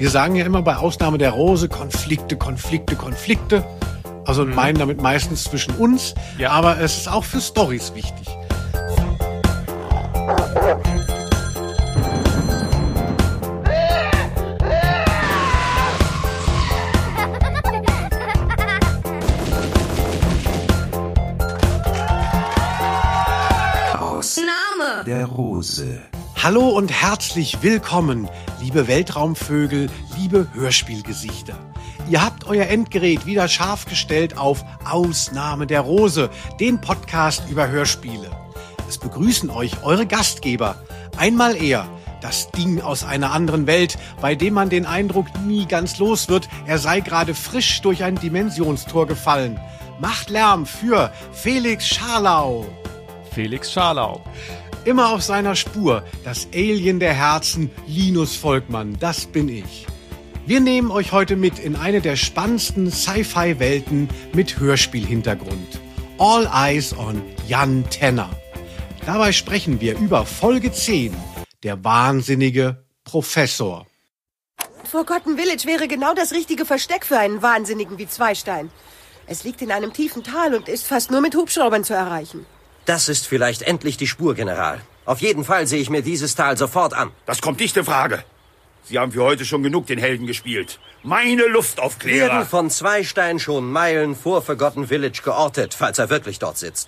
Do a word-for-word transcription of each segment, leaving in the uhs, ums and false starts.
Wir sagen ja immer bei Ausnahme der Rose Konflikte, Konflikte, Konflikte. Also mhm. meinen damit meistens zwischen uns. Ja. Aber es ist auch für Storys wichtig. Ausnahme der Rose. Hallo und herzlich willkommen, liebe Weltraumvögel, liebe Hörspielgesichter. Ihr habt euer Endgerät wieder scharf gestellt auf Ausnahme der Rose, den Podcast über Hörspiele. Es begrüßen euch eure Gastgeber. Einmal er, das Ding aus einer anderen Welt, bei dem man den Eindruck nie ganz los wird, er sei gerade frisch durch ein Dimensionstor gefallen. Macht Lärm für Felix Scharlau. Felix Scharlau. Immer auf seiner Spur, das Alien der Herzen, Linus Volkmann, das bin ich. Wir nehmen euch heute mit in eine der spannendsten Sci-Fi-Welten mit Hörspielhintergrund. All Eyes on Jan Tenner. Dabei sprechen wir über Folge zehn, der wahnsinnige Professor. Forgotten Village wäre genau das richtige Versteck für einen Wahnsinnigen wie Zweistein. Es liegt in einem tiefen Tal und ist fast nur mit Hubschraubern zu erreichen. Das ist vielleicht endlich die Spur, General. Auf jeden Fall sehe ich mir dieses Tal sofort an. Das kommt nicht in Frage. Sie haben für heute schon genug den Helden gespielt. Meine Luftaufklärer werden von Zweistein schon Meilen vor Forgotten Village geortet, falls er wirklich dort sitzt.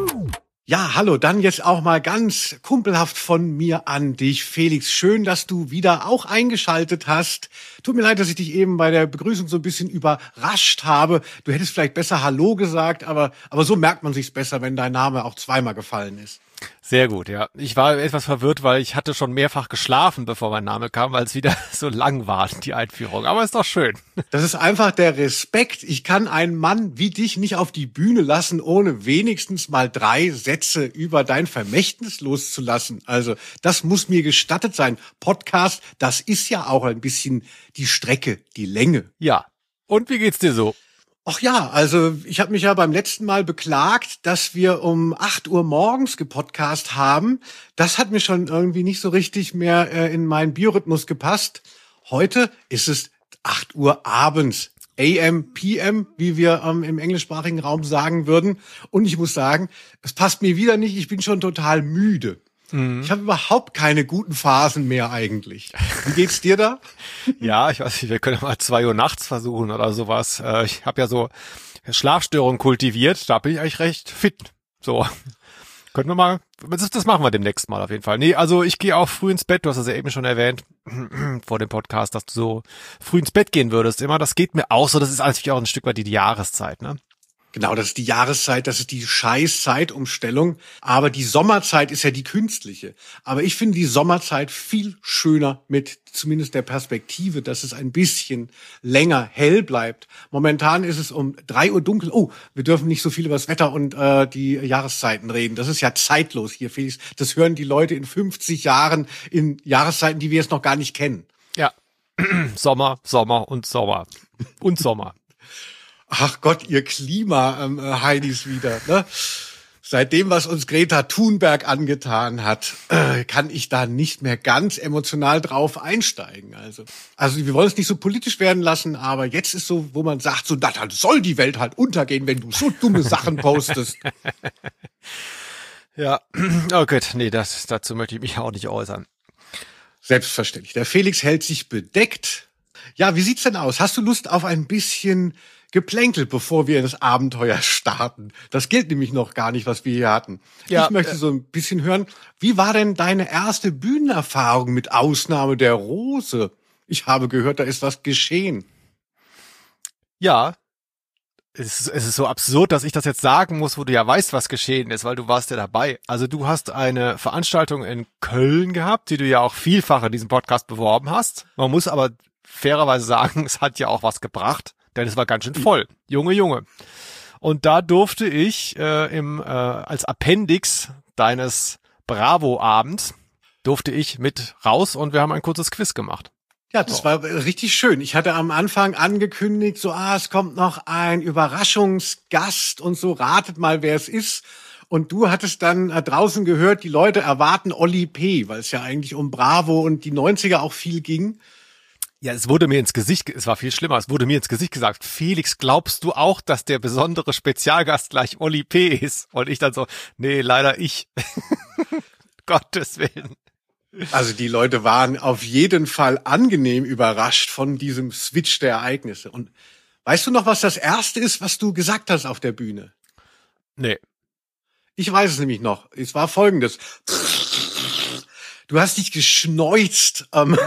Ja, hallo, dann jetzt auch mal ganz kumpelhaft von mir an dich, Felix. Schön, dass du wieder auch eingeschaltet hast. Tut mir leid, dass ich dich eben bei der Begrüßung so ein bisschen überrascht habe. Du hättest vielleicht besser Hallo gesagt, aber, aber so merkt man sich's besser, wenn dein Name auch zweimal gefallen ist. Sehr gut, ja. Ich war etwas verwirrt, weil ich hatte schon mehrfach geschlafen, bevor mein Name kam, weil es wieder so lang war, die Einführung. Aber ist doch schön. Das ist einfach der Respekt. Ich kann einen Mann wie dich nicht auf die Bühne lassen, ohne wenigstens mal drei Sätze über dein Vermächtnis loszulassen. Also das muss mir gestattet sein. Podcast, das ist ja auch ein bisschen die Strecke, die Länge. Ja. Und wie geht's dir so? Ach ja, also ich habe mich ja beim letzten Mal beklagt, dass wir um acht Uhr morgens gepodcast haben. Das hat mir schon irgendwie nicht so richtig mehr äh, in meinen Biorhythmus gepasst. Heute ist es acht Uhr abends. A M, P M, wie wir ähm, im englischsprachigen Raum sagen würden. Und ich muss sagen, es passt mir wieder nicht. Ich bin schon total müde. Mhm. Ich habe überhaupt keine guten Phasen mehr eigentlich. Wie geht's dir da? Ja, ich weiß nicht, wir können mal zwei Uhr nachts versuchen oder sowas. Ich habe ja so Schlafstörungen kultiviert, da bin ich eigentlich recht fit. So, können wir mal, das machen wir demnächst mal auf jeden Fall. Nee, also ich gehe auch früh ins Bett, du hast das ja eben schon erwähnt vor dem Podcast, dass du so früh ins Bett gehen würdest immer. Das geht mir auch so, das ist natürlich auch ein Stück weit die, die Jahreszeit, ne? Genau, das ist die Jahreszeit, das ist die scheiß Zeitumstellung. Aber die Sommerzeit ist ja die künstliche. Aber ich finde die Sommerzeit viel schöner mit zumindest der Perspektive, dass es ein bisschen länger hell bleibt. Momentan ist es um drei Uhr dunkel. Oh, wir dürfen nicht so viel über das Wetter und äh, die Jahreszeiten reden. Das ist ja zeitlos hier, Felix. Das hören die Leute in fünfzig Jahren in Jahreszeiten, die wir jetzt noch gar nicht kennen. Ja, Sommer, Sommer und Sommer und Sommer. Ach Gott, ihr Klima-Heinis wieder, ne? Seit dem, was uns Greta Thunberg angetan hat, äh, kann ich da nicht mehr ganz emotional drauf einsteigen. Also, also wir wollen es nicht so politisch werden lassen, aber jetzt ist so, wo man sagt, so, dann soll die Welt halt untergehen, wenn du so dumme Sachen postest. Ja, oh Gott, nee, das, dazu möchte ich mich auch nicht äußern. Selbstverständlich. Der Felix hält sich bedeckt. Ja, wie sieht's denn aus? Hast du Lust auf ein bisschen Geplänkel, bevor wir das Abenteuer starten? Das gilt nämlich noch gar nicht, was wir hier hatten. Ja, ich möchte äh, so ein bisschen hören, wie war denn deine erste Bühnenerfahrung mit Ausnahme der Rose? Ich habe gehört, da ist was geschehen. Ja, es ist, es ist so absurd, dass ich das jetzt sagen muss, wo du ja weißt, was geschehen ist, weil du warst ja dabei. Also du hast eine Veranstaltung in Köln gehabt, die du ja auch vielfach in diesem Podcast beworben hast. Man muss aber fairerweise sagen, es hat ja auch was gebracht. Denn es war ganz schön voll. Junge, Junge. Und da durfte ich äh, im äh, als Appendix deines Bravo-Abends durfte ich mit raus und wir haben ein kurzes Quiz gemacht. Ja, das war richtig schön. Ich hatte am Anfang angekündigt, so, ah, es kommt noch ein Überraschungsgast und so, ratet mal, wer es ist. Und du hattest dann äh, draußen gehört, die Leute erwarten Olli P., weil es ja eigentlich um Bravo und die neunziger auch viel ging. Ja, es wurde mir ins Gesicht, es war viel schlimmer, es wurde mir ins Gesicht gesagt, Felix, glaubst du auch, dass der besondere Spezialgast gleich Oli P. ist? Und ich dann so, nee, leider ich. Gottes Willen. Also die Leute waren auf jeden Fall angenehm überrascht von diesem Switch der Ereignisse. Und weißt du noch, was das Erste ist, was du gesagt hast auf der Bühne? Nee. Ich weiß es nämlich noch. Es war Folgendes. Du hast dich geschneuzt. Ähm,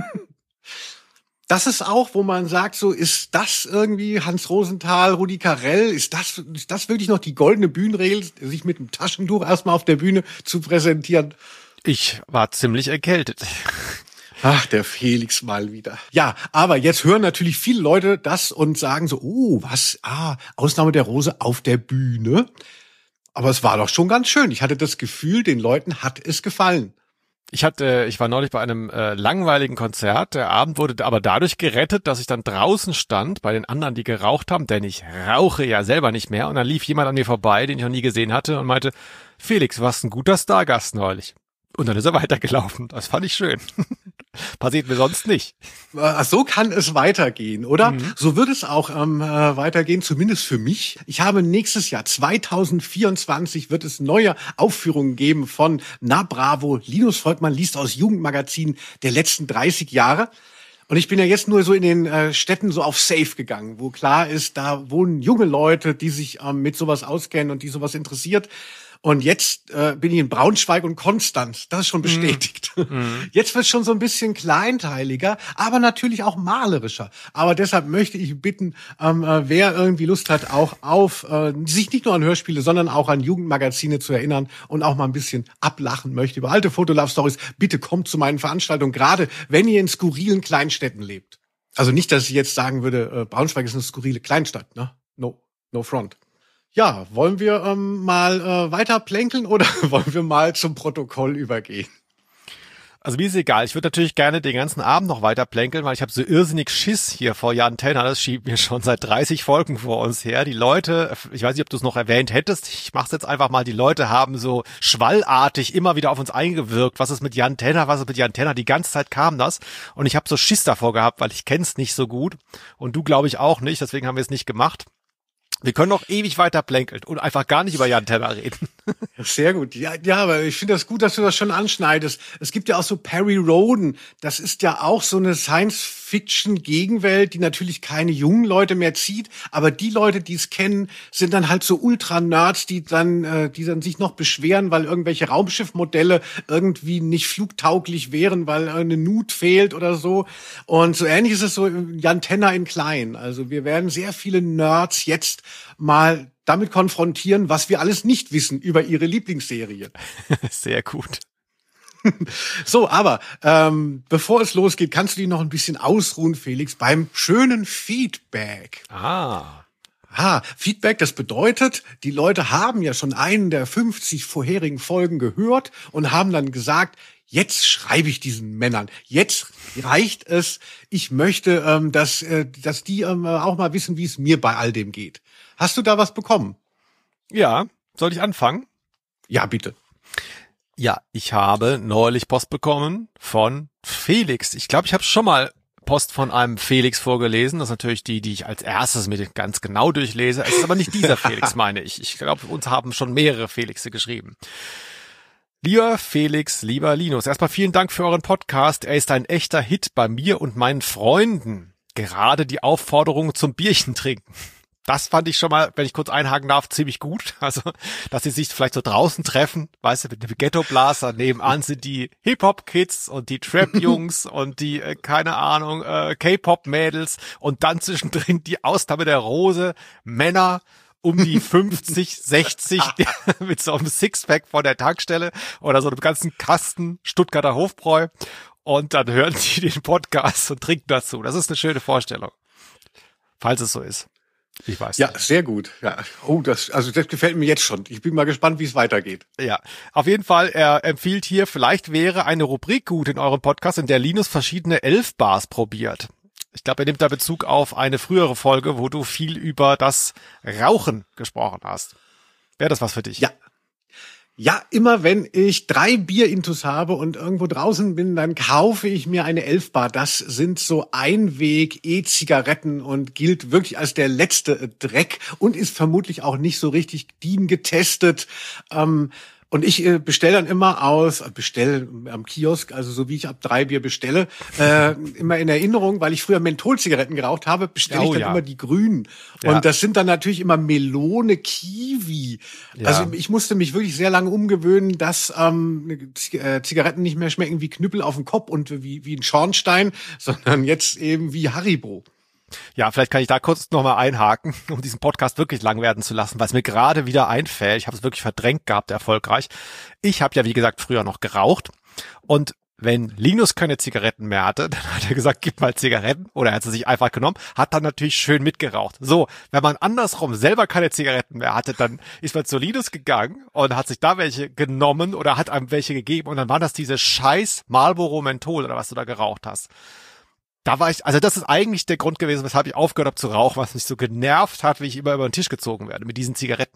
das ist auch, wo man sagt, so ist das irgendwie Hans Rosenthal, Rudi Carrell, ist das, ist das wirklich noch die goldene Bühnenregel, sich mit dem Taschentuch erstmal auf der Bühne zu präsentieren? Ich war ziemlich erkältet. Ach, der Felix mal wieder. Ja, aber jetzt hören natürlich viele Leute das und sagen so, oh, was, ah, Ausnahme der Rose auf der Bühne. Aber es war doch schon ganz schön. Ich hatte das Gefühl, den Leuten hat es gefallen. Ich hatte, ich war neulich bei einem äh, langweiligen Konzert. Der Abend wurde aber dadurch gerettet, dass ich dann draußen stand bei den anderen, die geraucht haben, denn ich rauche ja selber nicht mehr. Und dann lief jemand an mir vorbei, den ich noch nie gesehen hatte und meinte, Felix, warst ein guter Stargast neulich. Und dann ist er weitergelaufen. Das fand ich schön. Passiert mir sonst nicht. So kann es weitergehen, oder? Mhm. So wird es auch ähm, äh, weitergehen, zumindest für mich. Ich habe nächstes Jahr, zwanzig vierundzwanzig, wird es neue Aufführungen geben von Na Bravo. Linus Volkmann liest aus Jugendmagazinen der letzten dreißig Jahre. Und ich bin ja jetzt nur so in den äh, Städten so auf Safe gegangen, wo klar ist, da wohnen junge Leute, die sich ähm, mit sowas auskennen und die sowas interessiert. Und jetzt äh, bin ich in Braunschweig und Konstanz. Das ist schon bestätigt. Mm. Jetzt wird es schon so ein bisschen kleinteiliger, aber natürlich auch malerischer. Aber deshalb möchte ich bitten, ähm, äh, wer irgendwie Lust hat, auch auf äh, sich nicht nur an Hörspiele, sondern auch an Jugendmagazine zu erinnern und auch mal ein bisschen ablachen möchte über alte Fotolove-Stories, bitte kommt zu meinen Veranstaltungen, gerade wenn ihr in skurrilen Kleinstädten lebt. Also nicht, dass ich jetzt sagen würde, äh, Braunschweig ist eine skurrile Kleinstadt, ne? No, no front. Ja, wollen wir ähm, mal äh, weiter plänkeln oder wollen wir mal zum Protokoll übergehen? Also mir ist egal. Ich würde natürlich gerne den ganzen Abend noch weiter plänkeln, weil ich habe so irrsinnig Schiss hier vor Jan Tenner. Das schiebt mir schon seit dreißig Folgen vor uns her. Die Leute, ich weiß nicht, ob du es noch erwähnt hättest, ich mach's jetzt einfach mal, die Leute haben so schwallartig immer wieder auf uns eingewirkt. Was ist mit Jan Tenner, was ist mit Jan Tenner? Die ganze Zeit kam das und ich habe so Schiss davor gehabt, weil ich kenn's nicht so gut und du glaube ich auch nicht, deswegen haben wir es nicht gemacht. Wir können noch ewig weiter plänkeln und einfach gar nicht über Jan Tenner reden. Sehr gut. Ja, ja, aber ich finde das gut, dass du das schon anschneidest. Es gibt ja auch so Perry Rhodan. Das ist ja auch so eine Science-Fiction-Gegenwelt, die natürlich keine jungen Leute mehr zieht. Aber die Leute, die es kennen, sind dann halt so Ultra-Nerds, die dann, äh, die dann sich noch beschweren, weil irgendwelche Raumschiffmodelle irgendwie nicht flugtauglich wären, weil eine Nut fehlt oder so. Und so ähnlich ist es so Jan Tenner in klein. Also wir werden sehr viele Nerds jetzt mal damit konfrontieren, was wir alles nicht wissen über ihre Lieblingsserie. Sehr gut. So, aber ähm, bevor es losgeht, kannst du dich noch ein bisschen ausruhen, Felix, beim schönen Feedback. Ah. Ah, Feedback, das bedeutet, die Leute haben ja schon einen der fünfzig vorherigen Folgen gehört und haben dann gesagt, jetzt schreibe ich diesen Männern. Jetzt reicht es. Ich möchte, ähm, dass, äh, dass die ähm, auch mal wissen, wie es mir bei all dem geht. Hast du da was bekommen? Ja, soll ich anfangen? Ja, bitte. Ja, ich habe neulich Post bekommen von Felix. Ich glaube, ich habe schon mal Post von einem Felix vorgelesen. Das ist natürlich die, die ich als erstes mit ganz genau durchlese. Es ist aber nicht dieser Felix, meine ich. Ich glaube, uns haben schon mehrere Felixe geschrieben. Lieber Felix, lieber Linus, erstmal vielen Dank für euren Podcast. Er ist ein echter Hit bei mir und meinen Freunden. Gerade die Aufforderung zum Bierchen trinken. Das fand ich schon mal, wenn ich kurz einhaken darf, ziemlich gut. Also, dass sie sich vielleicht so draußen treffen, weißt du, mit dem Ghetto-Blaster. Nebenan sind die Hip-Hop-Kids und die Trap-Jungs und die, äh, keine Ahnung, äh, K-Pop-Mädels und dann zwischendrin die Ausnahme der Rose, Männer um die fünfzig, sechzig mit so einem Sixpack von der Tankstelle oder so einem ganzen Kasten Stuttgarter Hofbräu und dann hören die den Podcast und trinken dazu. Das ist eine schöne Vorstellung. Falls es so ist. Ich weiß Ja, nicht. sehr gut. Ja. Oh, das, also das gefällt mir jetzt schon. Ich bin mal gespannt, wie es weitergeht. Ja, auf jeden Fall, er empfiehlt hier, vielleicht wäre eine Rubrik gut in eurem Podcast, in der Linus verschiedene Elf-Bars probiert. Ich glaube, er nimmt da Bezug auf eine frühere Folge, wo du viel über das Rauchen gesprochen hast. Wäre das was für dich? Ja. Ja, immer wenn ich drei Bierintus habe und irgendwo draußen bin, dann kaufe ich mir eine Elfbar. Das sind so Einweg-E-Zigaretten und gilt wirklich als der letzte Dreck und ist vermutlich auch nicht so richtig D I N getestet. Ähm, Und ich äh, bestelle dann immer aus, bestelle am Kiosk, also so wie ich ab drei Bier bestelle, äh, immer in Erinnerung, weil ich früher Mentholzigaretten geraucht habe, bestelle Oh, ich dann ja. immer die grünen. Ja. Und das sind dann natürlich immer Melone, Kiwi. Ja. Also ich musste mich wirklich sehr lange umgewöhnen, dass ähm, Z- äh, Zigaretten nicht mehr schmecken wie Knüppel auf dem Kopf und wie, wie ein Schornstein, sondern jetzt eben wie Haribo. Ja, vielleicht kann ich da kurz nochmal einhaken, um diesen Podcast wirklich lang werden zu lassen, weil es mir gerade wieder einfällt. Ich habe es wirklich verdrängt gehabt, erfolgreich. Ich habe ja, wie gesagt, früher noch geraucht. Und wenn Linus keine Zigaretten mehr hatte, dann hat er gesagt, gib mal Zigaretten. Oder er hat sie sich einfach genommen, hat dann natürlich schön mitgeraucht. So, wenn man andersrum selber keine Zigaretten mehr hatte, dann ist man zu Linus gegangen und hat sich da welche genommen oder hat einem welche gegeben. Und dann waren das diese scheiß Marlboro Menthol oder was du da geraucht hast. Da war ich, also das ist eigentlich der Grund gewesen, weshalb ich aufgehört habe zu rauchen, was mich so genervt hat, wie ich immer über den Tisch gezogen werde mit diesen Zigaretten.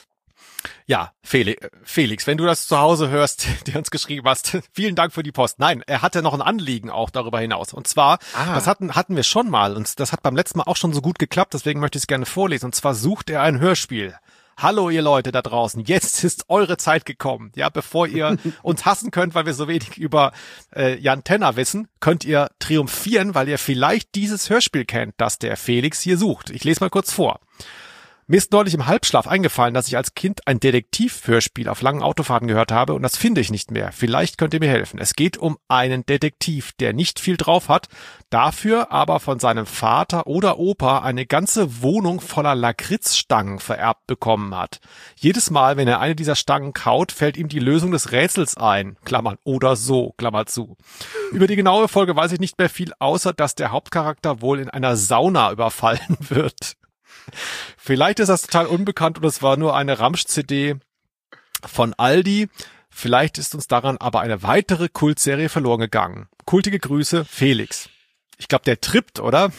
Ja, Felix, Felix, wenn du das zu Hause hörst, der uns geschrieben hast, vielen Dank für die Post. Nein, er hatte noch ein Anliegen auch darüber hinaus. Und zwar, Ah. das hatten, hatten wir schon mal und das hat beim letzten Mal auch schon so gut geklappt, deswegen möchte ich es gerne vorlesen. Und zwar sucht er ein Hörspiel. Hallo ihr Leute da draußen, jetzt ist eure Zeit gekommen. Ja, bevor ihr uns hassen könnt, weil wir so wenig über äh, Jan Tenner wissen, könnt ihr triumphieren, weil ihr vielleicht dieses Hörspiel kennt, das der Felix hier sucht. Ich lese mal kurz vor. Mir ist neulich im Halbschlaf eingefallen, dass ich als Kind ein Detektiv-Hörspiel auf langen Autofahrten gehört habe und das finde ich nicht mehr. Vielleicht könnt ihr mir helfen. Es geht um einen Detektiv, der nicht viel drauf hat, dafür aber von seinem Vater oder Opa eine ganze Wohnung voller Lakritzstangen vererbt bekommen hat. Jedes Mal, wenn er eine dieser Stangen kaut, fällt ihm die Lösung des Rätsels ein. Klammern oder so, Klammer zu. Über die genaue Folge weiß ich nicht mehr viel, außer dass der Hauptcharakter wohl in einer Sauna überfallen wird. Vielleicht ist das total unbekannt und es war nur eine Ramsch-C D von Aldi. Vielleicht ist uns daran aber eine weitere Kultserie verloren gegangen. Kultige Grüße, Felix. Ich glaube, der trippt, oder?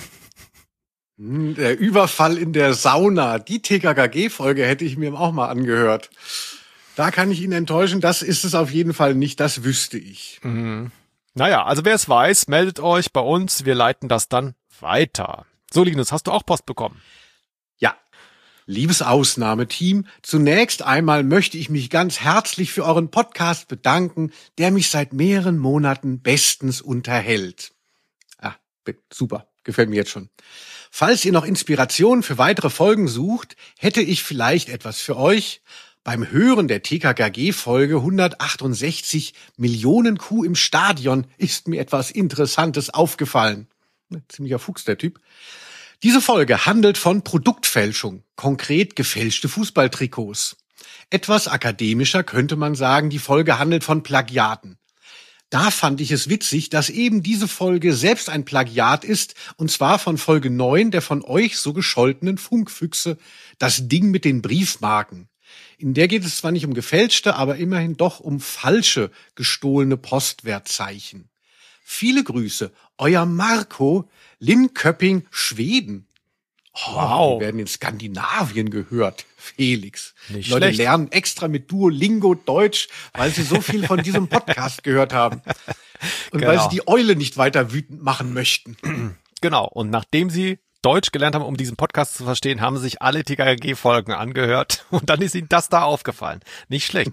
Hm, Der Überfall in der Sauna, die T K K G-Folge hätte ich mir auch mal angehört. Da kann ich ihn enttäuschen, das ist es auf jeden Fall nicht, das wüsste ich. Mhm. Naja, also wer es weiß, meldet euch bei uns, wir leiten das dann weiter. So, Linus, hast du auch Post bekommen? Ja, liebes Ausnahmeteam, zunächst einmal möchte ich mich ganz herzlich für euren Podcast bedanken, der mich seit mehreren Monaten bestens unterhält. Ah, super, gefällt mir jetzt schon. Falls ihr noch Inspirationen für weitere Folgen sucht, hätte ich vielleicht etwas für euch. Beim Hören der T K K G-Folge hundertachtundsechzig Millionen Kuh im Stadion ist mir etwas Interessantes aufgefallen. Ziemlicher Fuchs, der Typ. Diese Folge handelt von Produktfälschung, konkret gefälschte Fußballtrikots. Etwas akademischer könnte man sagen, die Folge handelt von Plagiaten. Da fand ich es witzig, dass eben diese Folge selbst ein Plagiat ist, und zwar von Folge neun der von euch so gescholtenen Funkfüchse, das Ding mit den Briefmarken. In der geht es zwar nicht um gefälschte, aber immerhin doch um falsche, gestohlene Postwertzeichen. Viele Grüße, euer Marco, Linköping, Schweden. Oh, Wow. Wir werden in Skandinavien gehört, Felix. Nicht Die Leute schlecht. lernen extra mit Duolingo Deutsch, weil sie so viel von diesem Podcast gehört haben. Und weil Genau. sie die Eule nicht weiter wütend machen möchten. Genau, und nachdem sie Deutsch gelernt haben, um diesen Podcast zu verstehen, haben sie sich alle T K K G-Folgen angehört und dann ist ihnen das da aufgefallen. Nicht schlecht.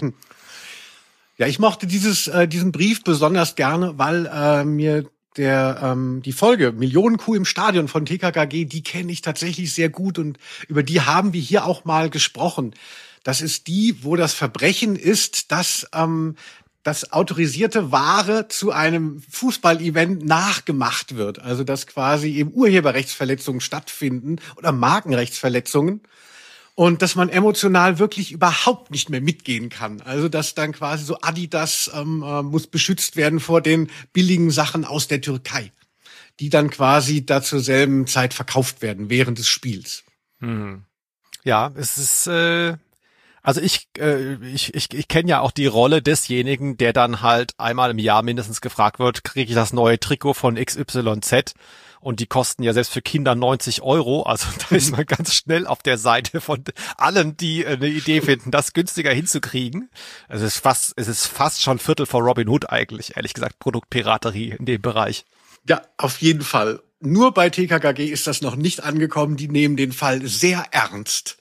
Ja, ich mochte dieses, äh, diesen Brief besonders gerne, weil äh, mir der ähm, die Folge Millionen Kuh im Stadion von T K K G, die kenne ich tatsächlich sehr gut und über die haben wir hier auch mal gesprochen. Das ist die, wo das Verbrechen ist, dass ähm, das autorisierte Ware zu einem Fußball-Event nachgemacht wird. Also dass quasi eben Urheberrechtsverletzungen stattfinden oder Markenrechtsverletzungen. Und dass man emotional wirklich überhaupt nicht mehr mitgehen kann. Also dass dann quasi so Adidas ähm, äh, muss beschützt werden vor den billigen Sachen aus der Türkei, die dann quasi da zur selben Zeit verkauft werden während des Spiels. Hm. Ja, es ist, äh, also ich, äh, ich, ich, ich kenne ja auch die Rolle desjenigen, der dann halt einmal im Jahr mindestens gefragt wird, kriege ich das neue Trikot von X Y Z? Und die kosten ja selbst für Kinder neunzig Euro. Also da ist man ganz schnell auf der Seite von allen, die eine Idee finden, das günstiger hinzukriegen. Es ist fast, es ist fast schon Viertel vor Robin Hood eigentlich, ehrlich gesagt, Produktpiraterie in dem Bereich. Ja, auf jeden Fall. Nur bei T K K G ist das noch nicht angekommen. Die nehmen den Fall sehr ernst.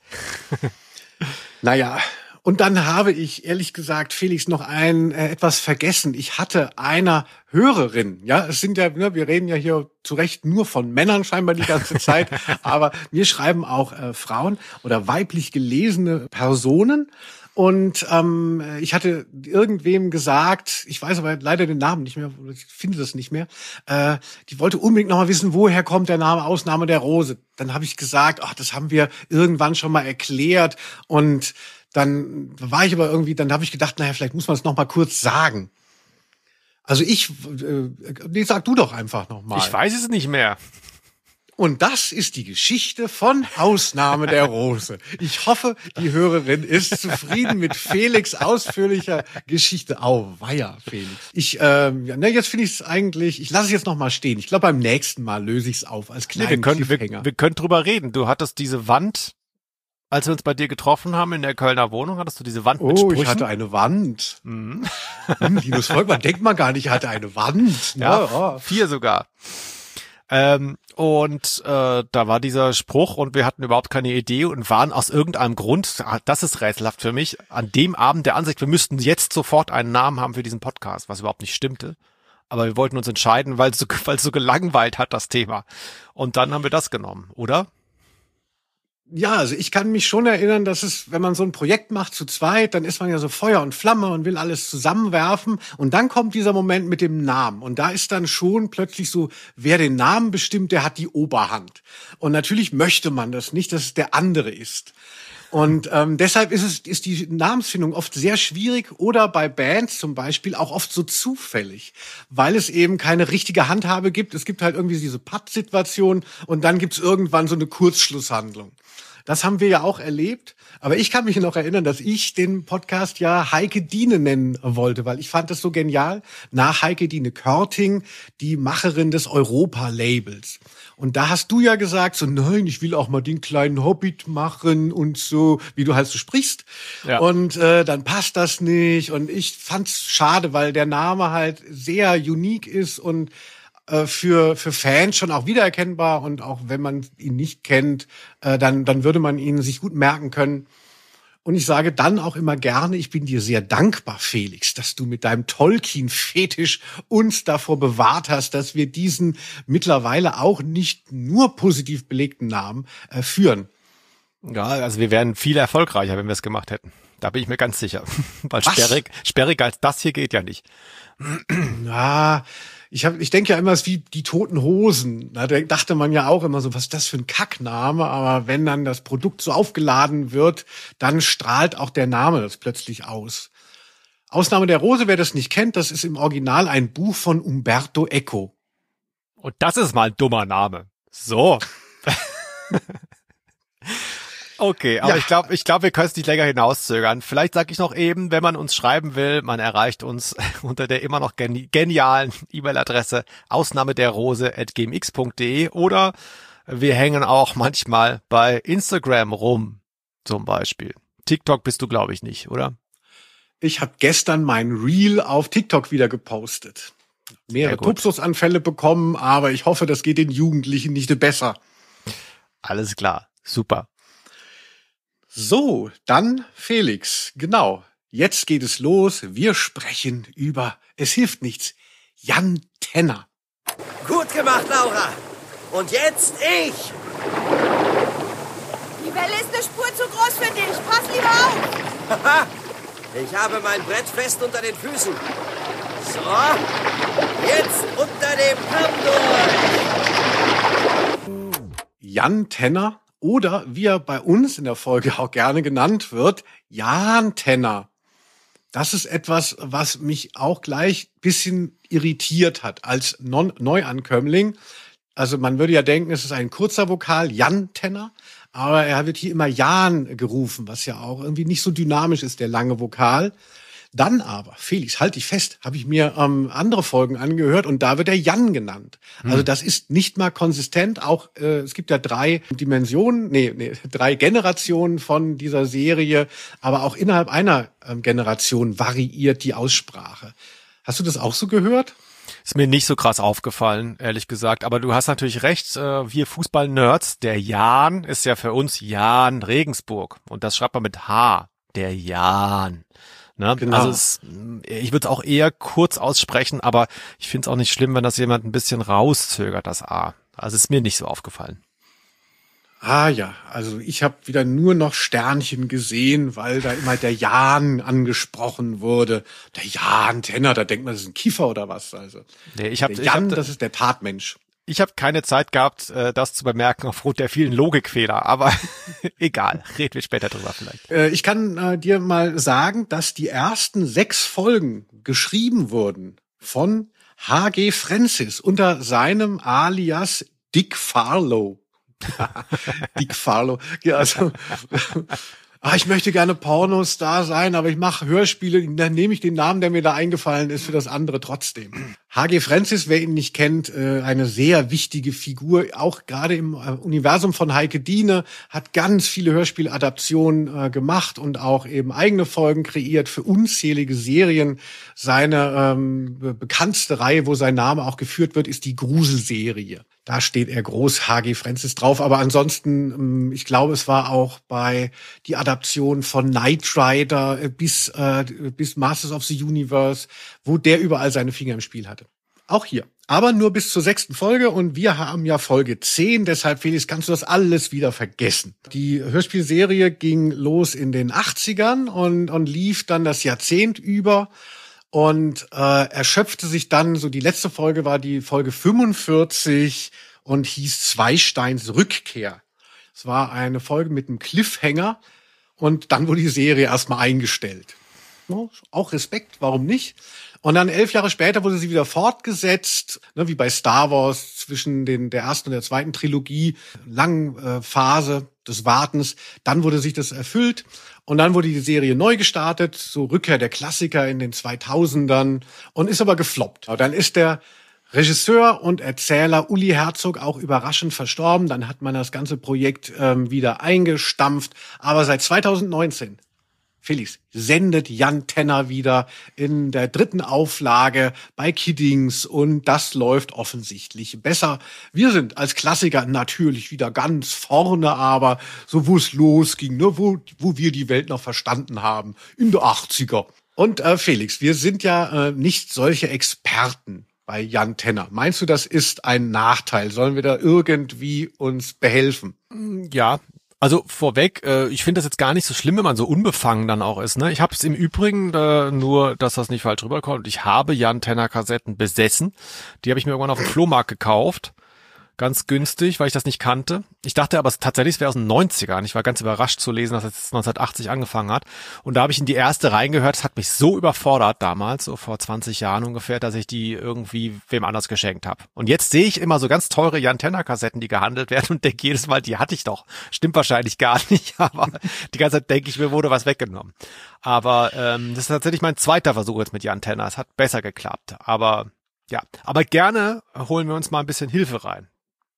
Naja, und dann habe ich, ehrlich gesagt, Felix, noch ein äh, etwas vergessen. Ich hatte einer Hörerin, ja, es sind ja, ne, wir reden ja hier zu Recht nur von Männern scheinbar die ganze Zeit, aber wir schreiben auch äh, Frauen oder weiblich gelesene Personen. Und ähm, ich hatte irgendwem gesagt, ich weiß aber leider den Namen nicht mehr, ich finde das nicht mehr, äh, die wollte unbedingt noch mal wissen, woher kommt der Name Ausnahme der Rose. Dann habe ich gesagt, ach, das haben wir irgendwann schon mal erklärt. Und dann war ich aber irgendwie, dann habe ich gedacht, naja, vielleicht muss man es noch mal kurz sagen. Also ich, äh, nee, sag du doch einfach noch mal. Ich weiß es nicht mehr. Und das ist die Geschichte von Ausnahme der Rose. Ich hoffe, die Hörerin ist zufrieden mit Felix' ausführlicher Geschichte. Auweia, Felix. Ich, ähm, ja, ne, jetzt finde ich es eigentlich, ich lasse es jetzt noch mal stehen. Ich glaube, beim nächsten Mal löse ich es auf als kleinen nee, wir können, Cliffhanger. Wir, wir können drüber reden. Du hattest diese Wand, als wir uns bei dir getroffen haben in der Kölner Wohnung, hattest du diese Wand mit Oh, Sprüchen? ich hatte eine Wand. Mhm. Hm, Linus Volkmann, denkt man gar nicht, ich hatte eine Wand. Ja, Ja, vier sogar. Ähm, und äh, da war dieser Spruch und wir hatten überhaupt keine Idee und waren aus irgendeinem Grund, das ist rätselhaft für mich, an dem Abend der Ansicht, wir müssten jetzt sofort einen Namen haben für diesen Podcast, was überhaupt nicht stimmte. Aber wir wollten uns entscheiden, weil es so, weil es so gelangweilt hat, das Thema. Und dann haben wir das genommen, oder? Ja, also ich kann mich schon erinnern, dass es, wenn man so ein Projekt macht zu zweit, dann ist man ja so Feuer und Flamme und will alles zusammenwerfen. Und dann kommt dieser Moment mit dem Namen. Und da ist dann schon plötzlich so, wer den Namen bestimmt, der hat die Oberhand. Und natürlich möchte man das nicht, dass es der andere ist. Und ähm, deshalb ist es ist die Namensfindung oft sehr schwierig oder bei Bands zum Beispiel auch oft so zufällig, weil es eben keine richtige Handhabe gibt. Es gibt halt irgendwie diese Patt-Situation und dann gibt's irgendwann so eine Kurzschlusshandlung. Das haben wir ja auch erlebt. Aber ich kann mich noch erinnern, dass ich den Podcast ja Heike Diene nennen wollte, weil ich fand das so genial. Nach Heike Diene Körting, die Macherin des Europa-Labels. Und da hast du ja gesagt, so nein, ich will auch mal den kleinen Hobbit machen und so, wie du halt so sprichst. Ja. Und äh, dann passt das nicht. Und ich fand's schade, weil der Name halt sehr unique ist und für für Fans schon auch wiedererkennbar und auch wenn man ihn nicht kennt, äh, dann dann würde man ihn sich gut merken können. Und ich sage dann auch immer gerne, ich bin dir sehr dankbar, Felix, dass du mit deinem Tolkien-Fetisch uns davor bewahrt hast, dass wir diesen mittlerweile auch nicht nur positiv belegten Namen äh, führen. Ja, also wir wären viel erfolgreicher, wenn wir es gemacht hätten. Da bin ich mir ganz sicher. Weil Was? sperrig, sperrig als das hier geht ja nicht. Ja, ich hab, ich denke ja immer, es ist wie die Toten Hosen. Da dachte man ja auch immer so, was ist das für ein Kackname? Aber wenn dann das Produkt so aufgeladen wird, dann strahlt auch der Name das plötzlich aus. Ausnahme der Rose, wer das nicht kennt, das ist im Original ein Buch von Umberto Eco. Und das ist mal ein dummer Name. So. Okay, aber ja. ich glaube, ich glaube, wir können es nicht länger hinauszögern. Vielleicht sage ich noch eben, wenn man uns schreiben will, man erreicht uns unter der immer noch geni- genialen E-Mail-Adresse ausnahmederrose at gmx punkt de oder wir hängen auch manchmal bei Instagram rum, zum Beispiel. TikTok bist du, glaube ich, nicht, oder? Ich habe gestern mein Reel auf TikTok wieder gepostet. Mehrere Tupsusanfälle bekommen, aber ich hoffe, das geht den Jugendlichen nicht besser. Alles klar, super. So, dann Felix, genau. Jetzt geht es los. Wir sprechen über, es hilft nichts, Jan Tenner. Gut gemacht, Laura. Und jetzt ich. Die Welle ist eine Spur zu groß für dich. Pass lieber auf. Haha, ich habe mein Brett fest unter den Füßen. So, jetzt unter dem Kamm durch. Jan Tenner. Oder wie er bei uns in der Folge auch gerne genannt wird, Jan Tenner. Das ist etwas, was mich auch gleich ein bisschen irritiert hat als Non- Neuankömmling. Also man würde ja denken, es ist ein kurzer Vokal, Jan Tenner, aber er wird hier immer Jan gerufen, was ja auch irgendwie nicht so dynamisch ist, der lange Vokal. Dann aber, Felix, halt dich fest, habe ich mir ähm, andere Folgen angehört und da wird der Jan genannt. Hm. Also das ist nicht mal konsistent. Auch äh, es gibt ja drei Dimensionen, nee, nee, drei Generationen von dieser Serie, aber auch innerhalb einer ähm, Generation variiert die Aussprache. Hast du das auch so gehört? Ist mir nicht so krass aufgefallen, ehrlich gesagt. Aber du hast natürlich recht, äh, wir Fußball-Nerds, der Jan ist ja für uns Jan Regensburg. Und das schreibt man mit H, der Jan. Ne? Genau. Also es, ich würde es auch eher kurz aussprechen, aber ich finde es auch nicht schlimm, wenn das jemand ein bisschen rauszögert, das A. Also ist mir nicht so aufgefallen. Ah ja, also ich habe wieder nur noch Sternchen gesehen, weil da immer der Jan angesprochen wurde. Der Jan Tenner, da denkt man, das ist ein Kiefer oder was. Also Nee, ich hab, der ich Jan, hab, das ist der Tatmensch. Ich habe keine Zeit gehabt, das zu bemerken aufgrund der vielen Logikfehler, aber egal, reden wir später drüber vielleicht. Ich kann äh, dir mal sagen, dass die ersten sechs Folgen geschrieben wurden von H G Francis unter seinem Alias Dick Farlow. Dick Farlow. Ja, also, ah, ich möchte gerne Pornostar sein, aber ich mache Hörspiele, dann nehme ich den Namen, der mir da eingefallen ist, für das andere trotzdem. H G Francis, wer ihn nicht kennt, eine sehr wichtige Figur, auch gerade im Universum von Heike Diene, hat ganz viele Hörspieladaptionen gemacht und auch eben eigene Folgen kreiert für unzählige Serien. Seine ähm, bekannteste Reihe, wo sein Name auch geführt wird, ist die Gruselserie. Da steht er groß H G Francis drauf, aber ansonsten, ich glaube, es war auch bei die Adaption von Knight Rider bis äh, bis Masters of the Universe, wo der überall seine Finger im Spiel hatte. Auch hier. Aber nur bis zur sechsten Folge und wir haben ja Folge zehn, deshalb, Felix, kannst du das alles wieder vergessen. Die Hörspielserie ging los in den achtzigern und, und lief dann das Jahrzehnt über und äh, erschöpfte sich dann, so die letzte Folge war die Folge fünfundvierzig und hieß Zweisteins Rückkehr. Es war eine Folge mit einem Cliffhanger und dann wurde die Serie erstmal eingestellt. Ja, auch Respekt, warum nicht? Und dann elf Jahre später wurde sie wieder fortgesetzt, ne, wie bei Star Wars zwischen den der ersten und der zweiten Trilogie, langen äh, Phase des Wartens. Dann wurde sich das erfüllt und dann wurde die Serie neu gestartet, so Rückkehr der Klassiker in den zweitausendern und ist aber gefloppt. Dann ist der Regisseur und Erzähler Uli Herzog auch überraschend verstorben. Dann hat man das ganze Projekt ähm, wieder eingestampft. Aber seit zweitausendneunzehn, Felix, sendet Jan Tenner wieder in der dritten Auflage bei Kiddings und das läuft offensichtlich besser. Wir sind als Klassiker natürlich wieder ganz vorne, aber so wo es losging, ne, wo, wo wir die Welt noch verstanden haben, in der achtziger. Und äh, Felix, wir sind ja äh, nicht solche Experten bei Jan Tenner. Meinst du, das ist ein Nachteil? Sollen wir da irgendwie uns behelfen? Ja, also vorweg, äh, ich finde das jetzt gar nicht so schlimm, wenn man so unbefangen dann auch ist. Ne? Ich habe es im Übrigen, äh, nur, dass das nicht falsch rüberkommt, ich habe Jan Tenner Kassetten besessen. Die habe ich mir irgendwann auf dem Flohmarkt gekauft. Ganz günstig, weil ich das nicht kannte. Ich dachte aber tatsächlich, es wäre aus den neunzigern. Ich war ganz überrascht zu lesen, dass es neunzehnhundertachtzig angefangen hat. Und da habe ich in die erste reingehört. Es hat mich so überfordert damals, so vor zwanzig Jahren ungefähr, dass ich die irgendwie wem anders geschenkt habe. Und jetzt sehe ich immer so ganz teure Jan Tenner Kassetten, die gehandelt werden und denke jedes Mal, die hatte ich doch. Stimmt wahrscheinlich gar nicht, aber die ganze Zeit denke ich, mir wurde was weggenommen. Aber ähm, das ist tatsächlich mein zweiter Versuch jetzt mit Jan Tenner. Es hat besser geklappt. Aber ja, aber gerne holen wir uns mal ein bisschen Hilfe rein.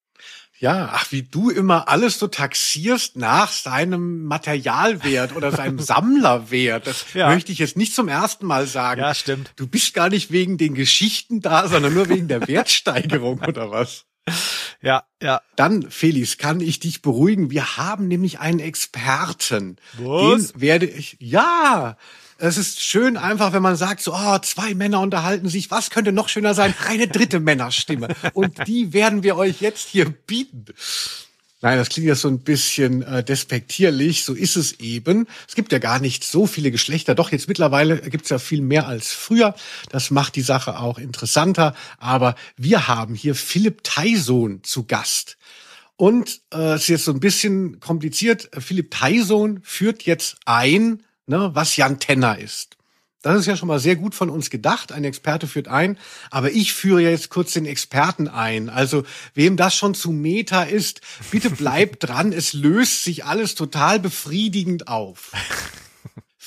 Ja, ach, wie du immer alles so taxierst nach seinem Materialwert oder seinem Sammlerwert. Das ja. möchte ich jetzt nicht zum ersten Mal sagen. Ja, stimmt. Du bist gar nicht wegen den Geschichten da, sondern nur wegen der Wertsteigerung oder was? Ja, ja. Dann, Felix, kann ich dich beruhigen. Wir haben nämlich einen Experten. Was? Den werde ich, ja. Es ist schön einfach, wenn man sagt, so, oh, zwei Männer unterhalten sich. Was könnte noch schöner sein? Eine dritte Männerstimme. Und die werden wir euch jetzt hier bieten. Nein, das klingt jetzt so ein bisschen äh, despektierlich. So ist es eben. Es gibt ja gar nicht so viele Geschlechter. Doch, jetzt mittlerweile gibt's ja viel mehr als früher. Das macht die Sache auch interessanter. Aber wir haben hier Philipp Taizon zu Gast. Und äh, es ist jetzt so ein bisschen kompliziert. Philipp Taizon führt jetzt ein, ne, was Jan Tenner ist. Das ist ja schon mal sehr gut von uns gedacht. Ein Experte führt ein. Aber ich führe jetzt kurz den Experten ein. Also wem das schon zu Meta ist, bitte bleibt dran. Es löst sich alles total befriedigend auf.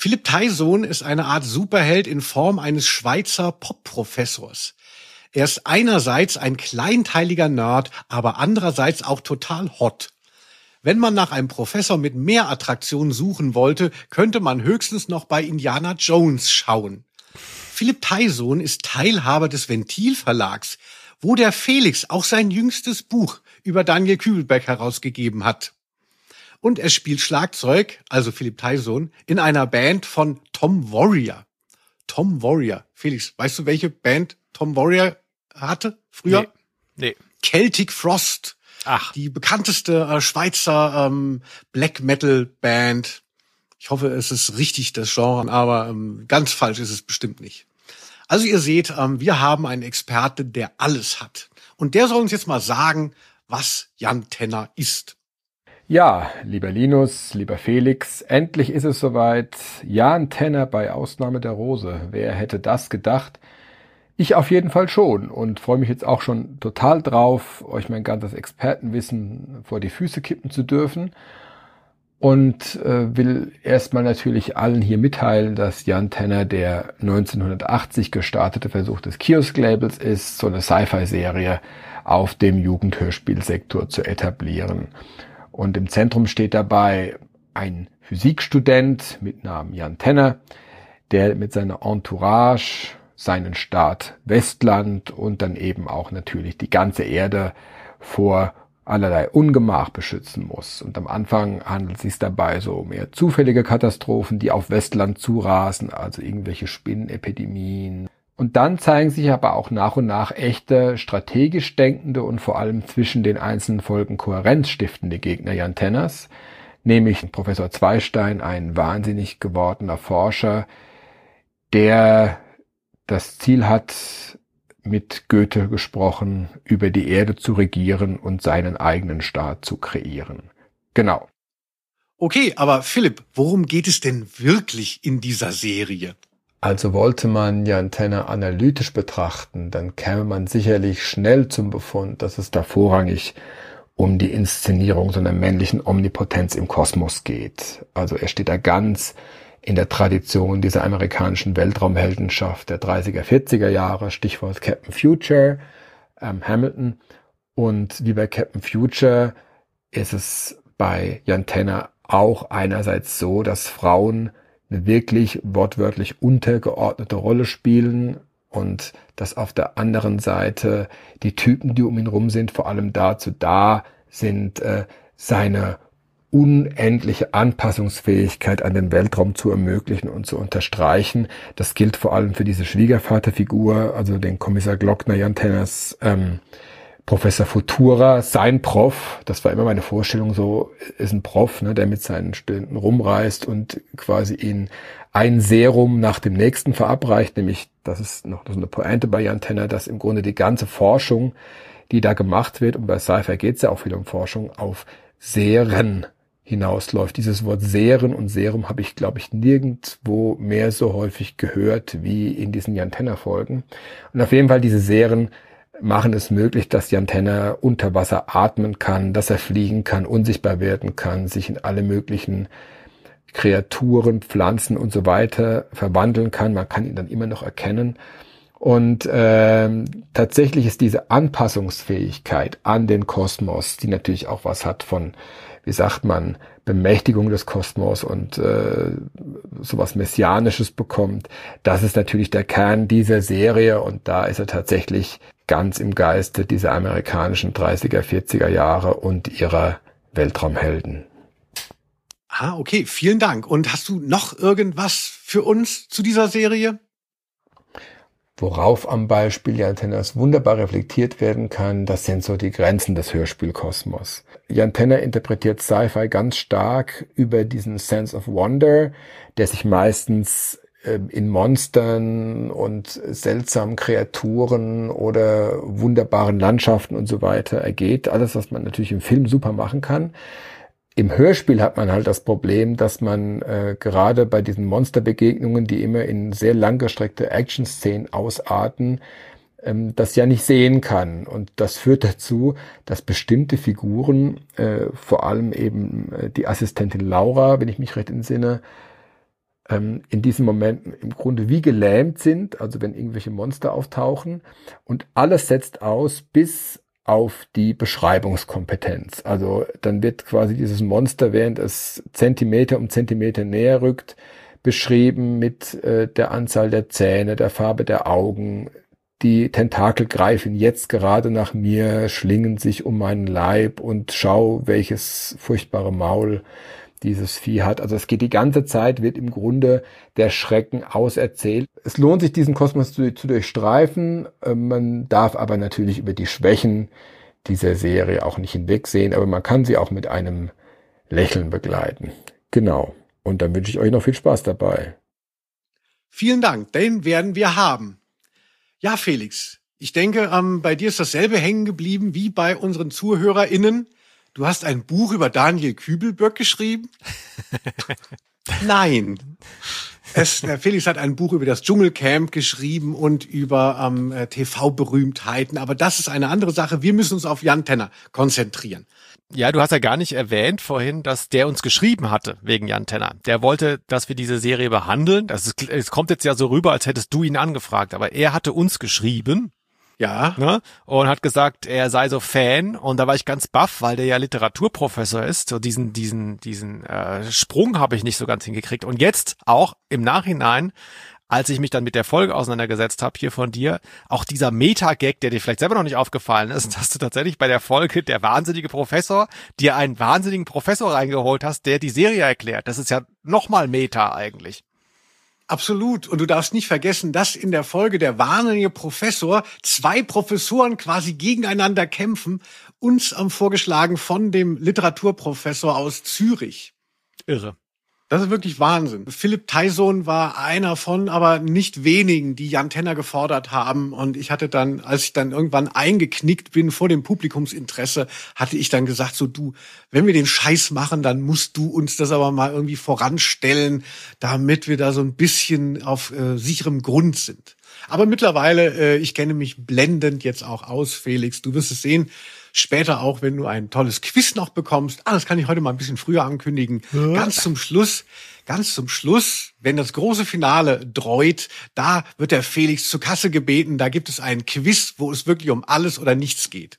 Philipp Taizon ist eine Art Superheld in Form eines Schweizer Pop-Professors. Er ist einerseits ein kleinteiliger Nerd, aber andererseits auch total hot. Wenn man nach einem Professor mit mehr Attraktionen suchen wollte, könnte man höchstens noch bei Indiana Jones schauen. Philipp Taizon ist Teilhaber des Ventil Verlags, wo der Felix auch sein jüngstes Buch über Daniel Kübelberg herausgegeben hat. Und er spielt Schlagzeug, also Philipp Taizon, in einer Band von Tom Warrior. Tom Warrior. Felix, weißt du, welche Band Tom Warrior hatte früher? Nee. nee. Celtic Frost. Ach. Die bekannteste äh, Schweizer ähm, Black Metal Band. Ich hoffe, es ist richtig, das Genre, aber ähm, ganz falsch ist es bestimmt nicht. Also ihr seht, ähm, wir haben einen Experte, der alles hat. Und der soll uns jetzt mal sagen, was Jan Tenner ist. Ja, lieber Linus, lieber Felix, endlich ist es soweit. Jan Tenner bei Ausnahme der Rose. Wer hätte das gedacht? Ich auf jeden Fall schon und freue mich jetzt auch schon total drauf, euch mein ganzes Expertenwissen vor die Füße kippen zu dürfen. Und äh, will erstmal natürlich allen hier mitteilen, dass Jan Tenner der neunzehnhundertachtzig gestartete Versuch des Kiosk-Labels ist, so eine Sci-Fi-Serie auf dem Jugendhörspielsektor zu etablieren. Und im Zentrum steht dabei ein Physikstudent mit Namen Jan Tenner, der mit seiner Entourage seinen Staat Westland und dann eben auch natürlich die ganze Erde vor allerlei Ungemach beschützen muss. Und am Anfang handelt es sich dabei so um eher zufällige Katastrophen, die auf Westland zurasen, also irgendwelche Spinnenepidemien. Und dann zeigen sich aber auch nach und nach echte, strategisch denkende und vor allem zwischen den einzelnen Folgen Kohärenz stiftende Gegner Jan Tenners, nämlich Professor Zweistein, ein wahnsinnig gewordener Forscher, der das Ziel hat, mit Goethe gesprochen, über die Erde zu regieren und seinen eigenen Staat zu kreieren. Genau. Okay, aber Philipp, worum geht es denn wirklich in dieser Serie? Also wollte man Jan Tenner analytisch betrachten, dann käme man sicherlich schnell zum Befund, dass es da vorrangig um die Inszenierung so einer männlichen Omnipotenz im Kosmos geht. Also er steht da ganz in der Tradition dieser amerikanischen Weltraumheldenschaft der dreißiger, vierziger Jahre, Stichwort Captain Future, ähm, Hamilton. Und wie bei Captain Future ist es bei Jan Tenner auch einerseits so, dass Frauen eine wirklich wortwörtlich untergeordnete Rolle spielen und dass auf der anderen Seite die Typen, die um ihn rum sind, vor allem dazu da sind, äh, seine unendliche Anpassungsfähigkeit an den Weltraum zu ermöglichen und zu unterstreichen. Das gilt vor allem für diese Schwiegervaterfigur, also den Kommissar Glockner, Jan Tenners ähm, Professor Futura, sein Prof, das war immer meine Vorstellung, so ist ein Prof, ne, der mit seinen Studenten rumreist und quasi ihnen ein Serum nach dem nächsten verabreicht, nämlich, das ist noch so eine Pointe bei Jan Tenner, dass im Grunde die ganze Forschung, die da gemacht wird, und bei Sci-Fi geht es ja auch viel um Forschung, auf Seren hinausläuft. Dieses Wort Seren und Serum habe ich, glaube ich, nirgendwo mehr so häufig gehört wie in diesen Jan Tenner Folgen. Und auf jeden Fall diese Seren machen es möglich, dass Jan Tenner unter Wasser atmen kann, dass er fliegen kann, unsichtbar werden kann, sich in alle möglichen Kreaturen, Pflanzen und so weiter verwandeln kann. Man kann ihn dann immer noch erkennen. Und ähm, tatsächlich ist diese Anpassungsfähigkeit an den Kosmos, die natürlich auch was hat von, wie sagt man, Bemächtigung des Kosmos und äh, sowas Messianisches bekommt, das ist natürlich der Kern dieser Serie und da ist er tatsächlich ganz im Geiste dieser amerikanischen dreißiger, vierziger Jahre und ihrer Weltraumhelden. Ah, okay, vielen Dank. Und hast du noch irgendwas für uns zu dieser Serie? Worauf am Beispiel Jan Tenners wunderbar reflektiert werden kann, das sind so die Grenzen des Hörspielkosmos. Jan Tenner interpretiert Sci-Fi ganz stark über diesen Sense of Wonder, der sich meistens äh, in Monstern und seltsamen Kreaturen oder wunderbaren Landschaften und so weiter ergeht. Alles, was man natürlich im Film super machen kann. Im Hörspiel hat man halt das Problem, dass man äh, gerade bei diesen Monsterbegegnungen, die immer in sehr langgestreckte Action-Szenen ausarten, ähm, das ja nicht sehen kann. Und das führt dazu, dass bestimmte Figuren, äh, vor allem eben äh, die Assistentin Laura, wenn ich mich recht entsinne, ähm, in diesen Momenten im Grunde wie gelähmt sind, also wenn irgendwelche Monster auftauchen, und alles setzt aus bis auf die Beschreibungskompetenz. Also dann wird quasi dieses Monster, während es Zentimeter um Zentimeter näher rückt, beschrieben mit äh, der Anzahl der Zähne, der Farbe der Augen. Die Tentakel greifen jetzt gerade nach mir, schlingen sich um meinen Leib und schau, welches furchtbare Maul dieses Vieh hat. Also es geht die ganze Zeit, wird im Grunde der Schrecken auserzählt. Es lohnt sich, diesen Kosmos zu, zu durchstreifen. Man darf aber natürlich über die Schwächen dieser Serie auch nicht hinwegsehen, aber man kann sie auch mit einem Lächeln begleiten. Genau. Und dann wünsche ich euch noch viel Spaß dabei. Vielen Dank, den werden wir haben. Ja, Felix, ich denke, ähm, bei dir ist dasselbe hängen geblieben wie bei unseren ZuhörerInnen. Du hast ein Buch über Daniel Kübelböck geschrieben? Nein. Es, der Felix hat ein Buch über das Dschungelcamp geschrieben und über ähm, T V-Berühmtheiten. Aber das ist eine andere Sache. Wir müssen uns auf Jan Tenner konzentrieren. Ja, du hast ja gar nicht erwähnt vorhin, dass der uns geschrieben hatte wegen Jan Tenner. Der wollte, dass wir diese Serie behandeln. Das ist, es kommt jetzt ja so rüber, als hättest du ihn angefragt. Aber er hatte uns geschrieben. Ja. Ne? Und hat gesagt, er sei so Fan. Und da war ich ganz baff, weil der ja Literaturprofessor ist. So diesen, diesen, diesen äh, Sprung habe ich nicht so ganz hingekriegt. Und jetzt auch im Nachhinein, als ich mich dann mit der Folge auseinandergesetzt habe hier von dir, auch dieser Meta-Gag, der dir vielleicht selber noch nicht aufgefallen ist, dass du tatsächlich bei der Folge der wahnsinnige Professor dir einen wahnsinnigen Professor reingeholt hast, der die Serie erklärt. Das ist ja nochmal Meta eigentlich. Absolut. Und du darfst nicht vergessen, dass in der Folge der wahnsinnige Professor zwei Professoren quasi gegeneinander kämpfen, uns ähm, vorgeschlagen von dem Literaturprofessor aus Zürich. Irre. Das ist wirklich Wahnsinn. Philipp Tyson war einer von, aber nicht wenigen, die Jan Tenner gefordert haben. Und ich hatte dann, als ich dann irgendwann eingeknickt bin vor dem Publikumsinteresse, hatte ich dann gesagt, so du, wenn wir den Scheiß machen, dann musst du uns das aber mal irgendwie voranstellen, damit wir da so ein bisschen auf äh, sicherem Grund sind. Aber mittlerweile, äh, ich kenne mich blendend jetzt auch aus, Felix. Du wirst es sehen. Später auch, wenn du ein tolles Quiz noch bekommst. Ah, das kann ich heute mal ein bisschen früher ankündigen. Ja. Ganz zum Schluss, ganz zum Schluss, wenn das große Finale dreut, da wird der Felix zur Kasse gebeten. Da gibt es ein Quiz, wo es wirklich um alles oder nichts geht.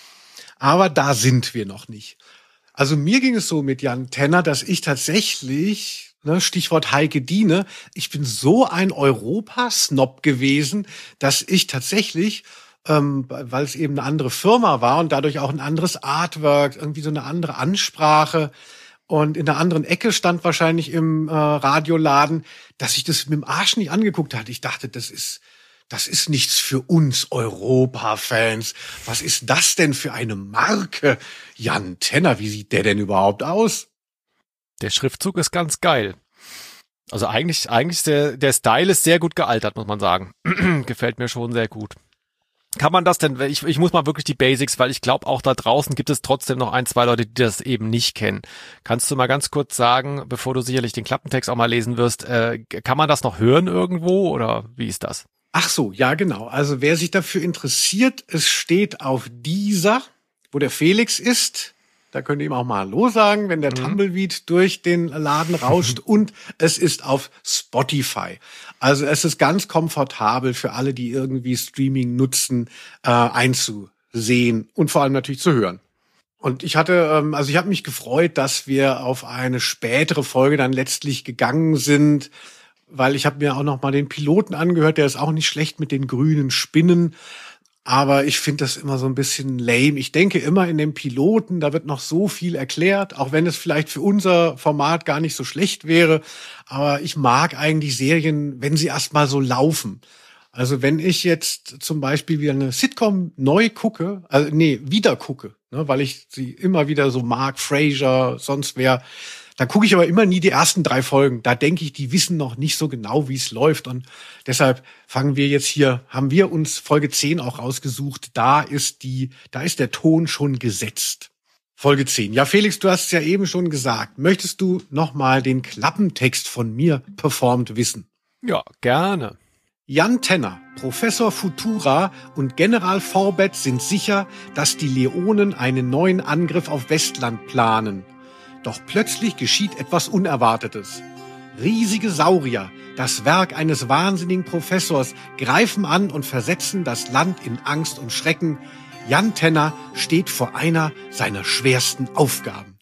Aber da sind wir noch nicht. Also mir ging es so mit Jan Tenner, dass ich tatsächlich, ne, Stichwort Heike Diene, ich bin so ein Europa-Snob gewesen, dass ich tatsächlich, Ähm, weil es eben eine andere Firma war und dadurch auch ein anderes Artwork, irgendwie so eine andere Ansprache und in einer anderen Ecke stand wahrscheinlich im äh, Radioladen, dass ich das mit dem Arsch nicht angeguckt hatte. Ich dachte, das ist das ist nichts für uns Europa-Fans. Was ist das denn für eine Marke? Jan Tenner, wie sieht der denn überhaupt aus? Der Schriftzug ist ganz geil. Also eigentlich, eigentlich der, der Style ist sehr gut gealtert, muss man sagen. Gefällt mir schon sehr gut. Kann man das denn, ich, ich muss mal wirklich die Basics, weil ich glaube, auch da draußen gibt es trotzdem noch ein, zwei Leute, die das eben nicht kennen. Kannst du mal ganz kurz sagen, bevor du sicherlich den Klappentext auch mal lesen wirst, äh, kann man das noch hören irgendwo oder wie ist das? Ach so, ja genau. Also wer sich dafür interessiert, es steht auf dieser, wo der Felix ist. Da könnt ihr ihm auch mal Hallo sagen, wenn der mhm. Tumbleweed durch den Laden rauscht. Und es ist auf Spotify. Also es ist ganz komfortabel für alle, die irgendwie Streaming nutzen, äh, einzusehen und vor allem natürlich zu hören. Und ich hatte, ähm, also ich habe mich gefreut, dass wir auf eine spätere Folge dann letztlich gegangen sind, weil ich habe mir auch noch mal den Piloten angehört, der ist auch nicht schlecht mit den grünen Spinnen. Aber ich finde das immer so ein bisschen lame. Ich denke immer in dem Piloten, da wird noch so viel erklärt, auch wenn es vielleicht für unser Format gar nicht so schlecht wäre. Aber ich mag eigentlich Serien, wenn sie erst mal so laufen. Also wenn ich jetzt zum Beispiel wieder eine Sitcom neu gucke, also nee, wieder gucke, ne, weil ich sie immer wieder so mag, Frasier, sonst wer, da gucke ich aber immer nie die ersten drei Folgen. Da denke ich, die wissen noch nicht so genau, wie es läuft. Und deshalb fangen wir jetzt hier, haben wir uns Folge zehn auch rausgesucht. Da ist die, da ist der Ton schon gesetzt. Folge zehn. Ja, Felix, du hast es ja eben schon gesagt. Möchtest du noch mal den Klappentext von mir performt wissen? Ja, gerne. Jan Tenner, Professor Futura und General Forbett sind sicher, dass die Leonen einen neuen Angriff auf Westland planen. Doch plötzlich geschieht etwas Unerwartetes. Riesige Saurier, das Werk eines wahnsinnigen Professors, greifen an und versetzen das Land in Angst und Schrecken. Jan Tenner steht vor einer seiner schwersten Aufgaben.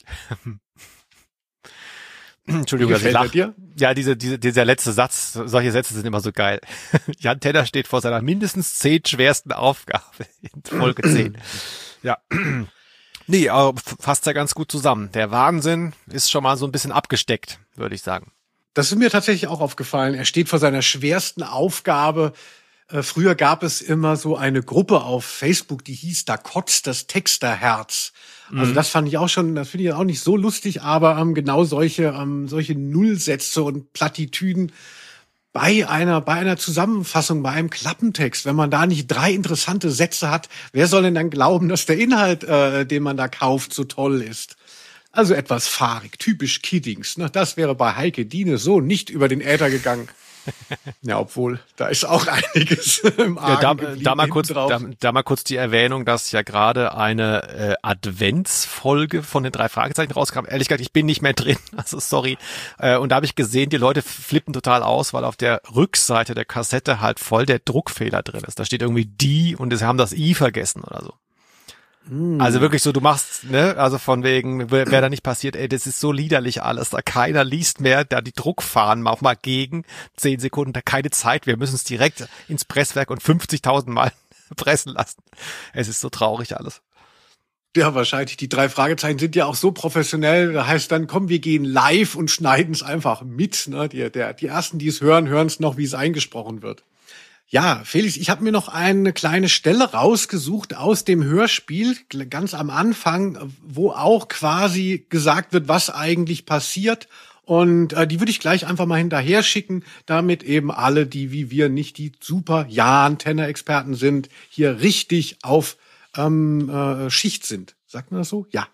Entschuldigung, dass ich lache. Ja, diese, diese, dieser letzte Satz, solche Sätze sind immer so geil. Jan Tenner steht vor seiner mindestens zehn schwersten Aufgabe in Folge zehn. Ja. Nee, aber fasst ja ganz gut zusammen. Der Wahnsinn ist schon mal so ein bisschen abgesteckt, würde ich sagen. Das ist mir tatsächlich auch aufgefallen. Er steht vor seiner schwersten Aufgabe. Äh, früher gab es immer so eine Gruppe auf Facebook, die hieß Da kotzt das Texterherz. Also das fand ich auch schon, das finde ich auch nicht so lustig, aber ähm, genau solche ähm, solche Nullsätze und Plattitüden bei einer bei einer Zusammenfassung, bei einem Klappentext, wenn man da nicht drei interessante Sätze hat, wer soll denn dann glauben, dass der Inhalt, äh, den man da kauft, so toll ist? Also etwas fahrig, typisch Kiddings. Ne? Das wäre bei Heike Diene so nicht über den Äther gegangen. Ja, obwohl, da ist auch einiges im Argen ja, da, geblieben da mal kurz, drauf. da, da mal kurz die Erwähnung, dass ja gerade eine äh, Adventsfolge von den drei Fragezeichen rauskam. Ehrlich gesagt, ich bin nicht mehr drin, also sorry. Äh, und da habe ich gesehen, die Leute flippen total aus, weil auf der Rückseite der Kassette halt voll der Druckfehler drin ist. Da steht irgendwie die und sie haben das I vergessen oder so. Also wirklich so, du machst, ne, also von wegen, wer, wer da nicht passiert, ey, das ist so liederlich alles, da keiner liest mehr, da die Druckfahnen auch mal gegen, zehn Sekunden, da keine Zeit, wir müssen es direkt ins Presswerk und fünfzigtausend Mal pressen lassen. Es ist so traurig alles. Ja, wahrscheinlich. Die drei Fragezeichen sind ja auch so professionell, da heißt dann, komm, wir gehen live und schneiden es einfach mit, ne, die, der, die ersten, die es hören, hören es noch, wie es eingesprochen wird. Ja, Felix, ich habe mir noch eine kleine Stelle rausgesucht aus dem Hörspiel, ganz am Anfang, wo auch quasi gesagt wird, was eigentlich passiert. Und äh, die würde ich gleich einfach mal hinterher schicken, damit eben alle, die wie wir nicht die super Jan-Tenner-Experten sind, hier richtig auf ähm, äh, Schicht sind. Sagt man das so? Ja.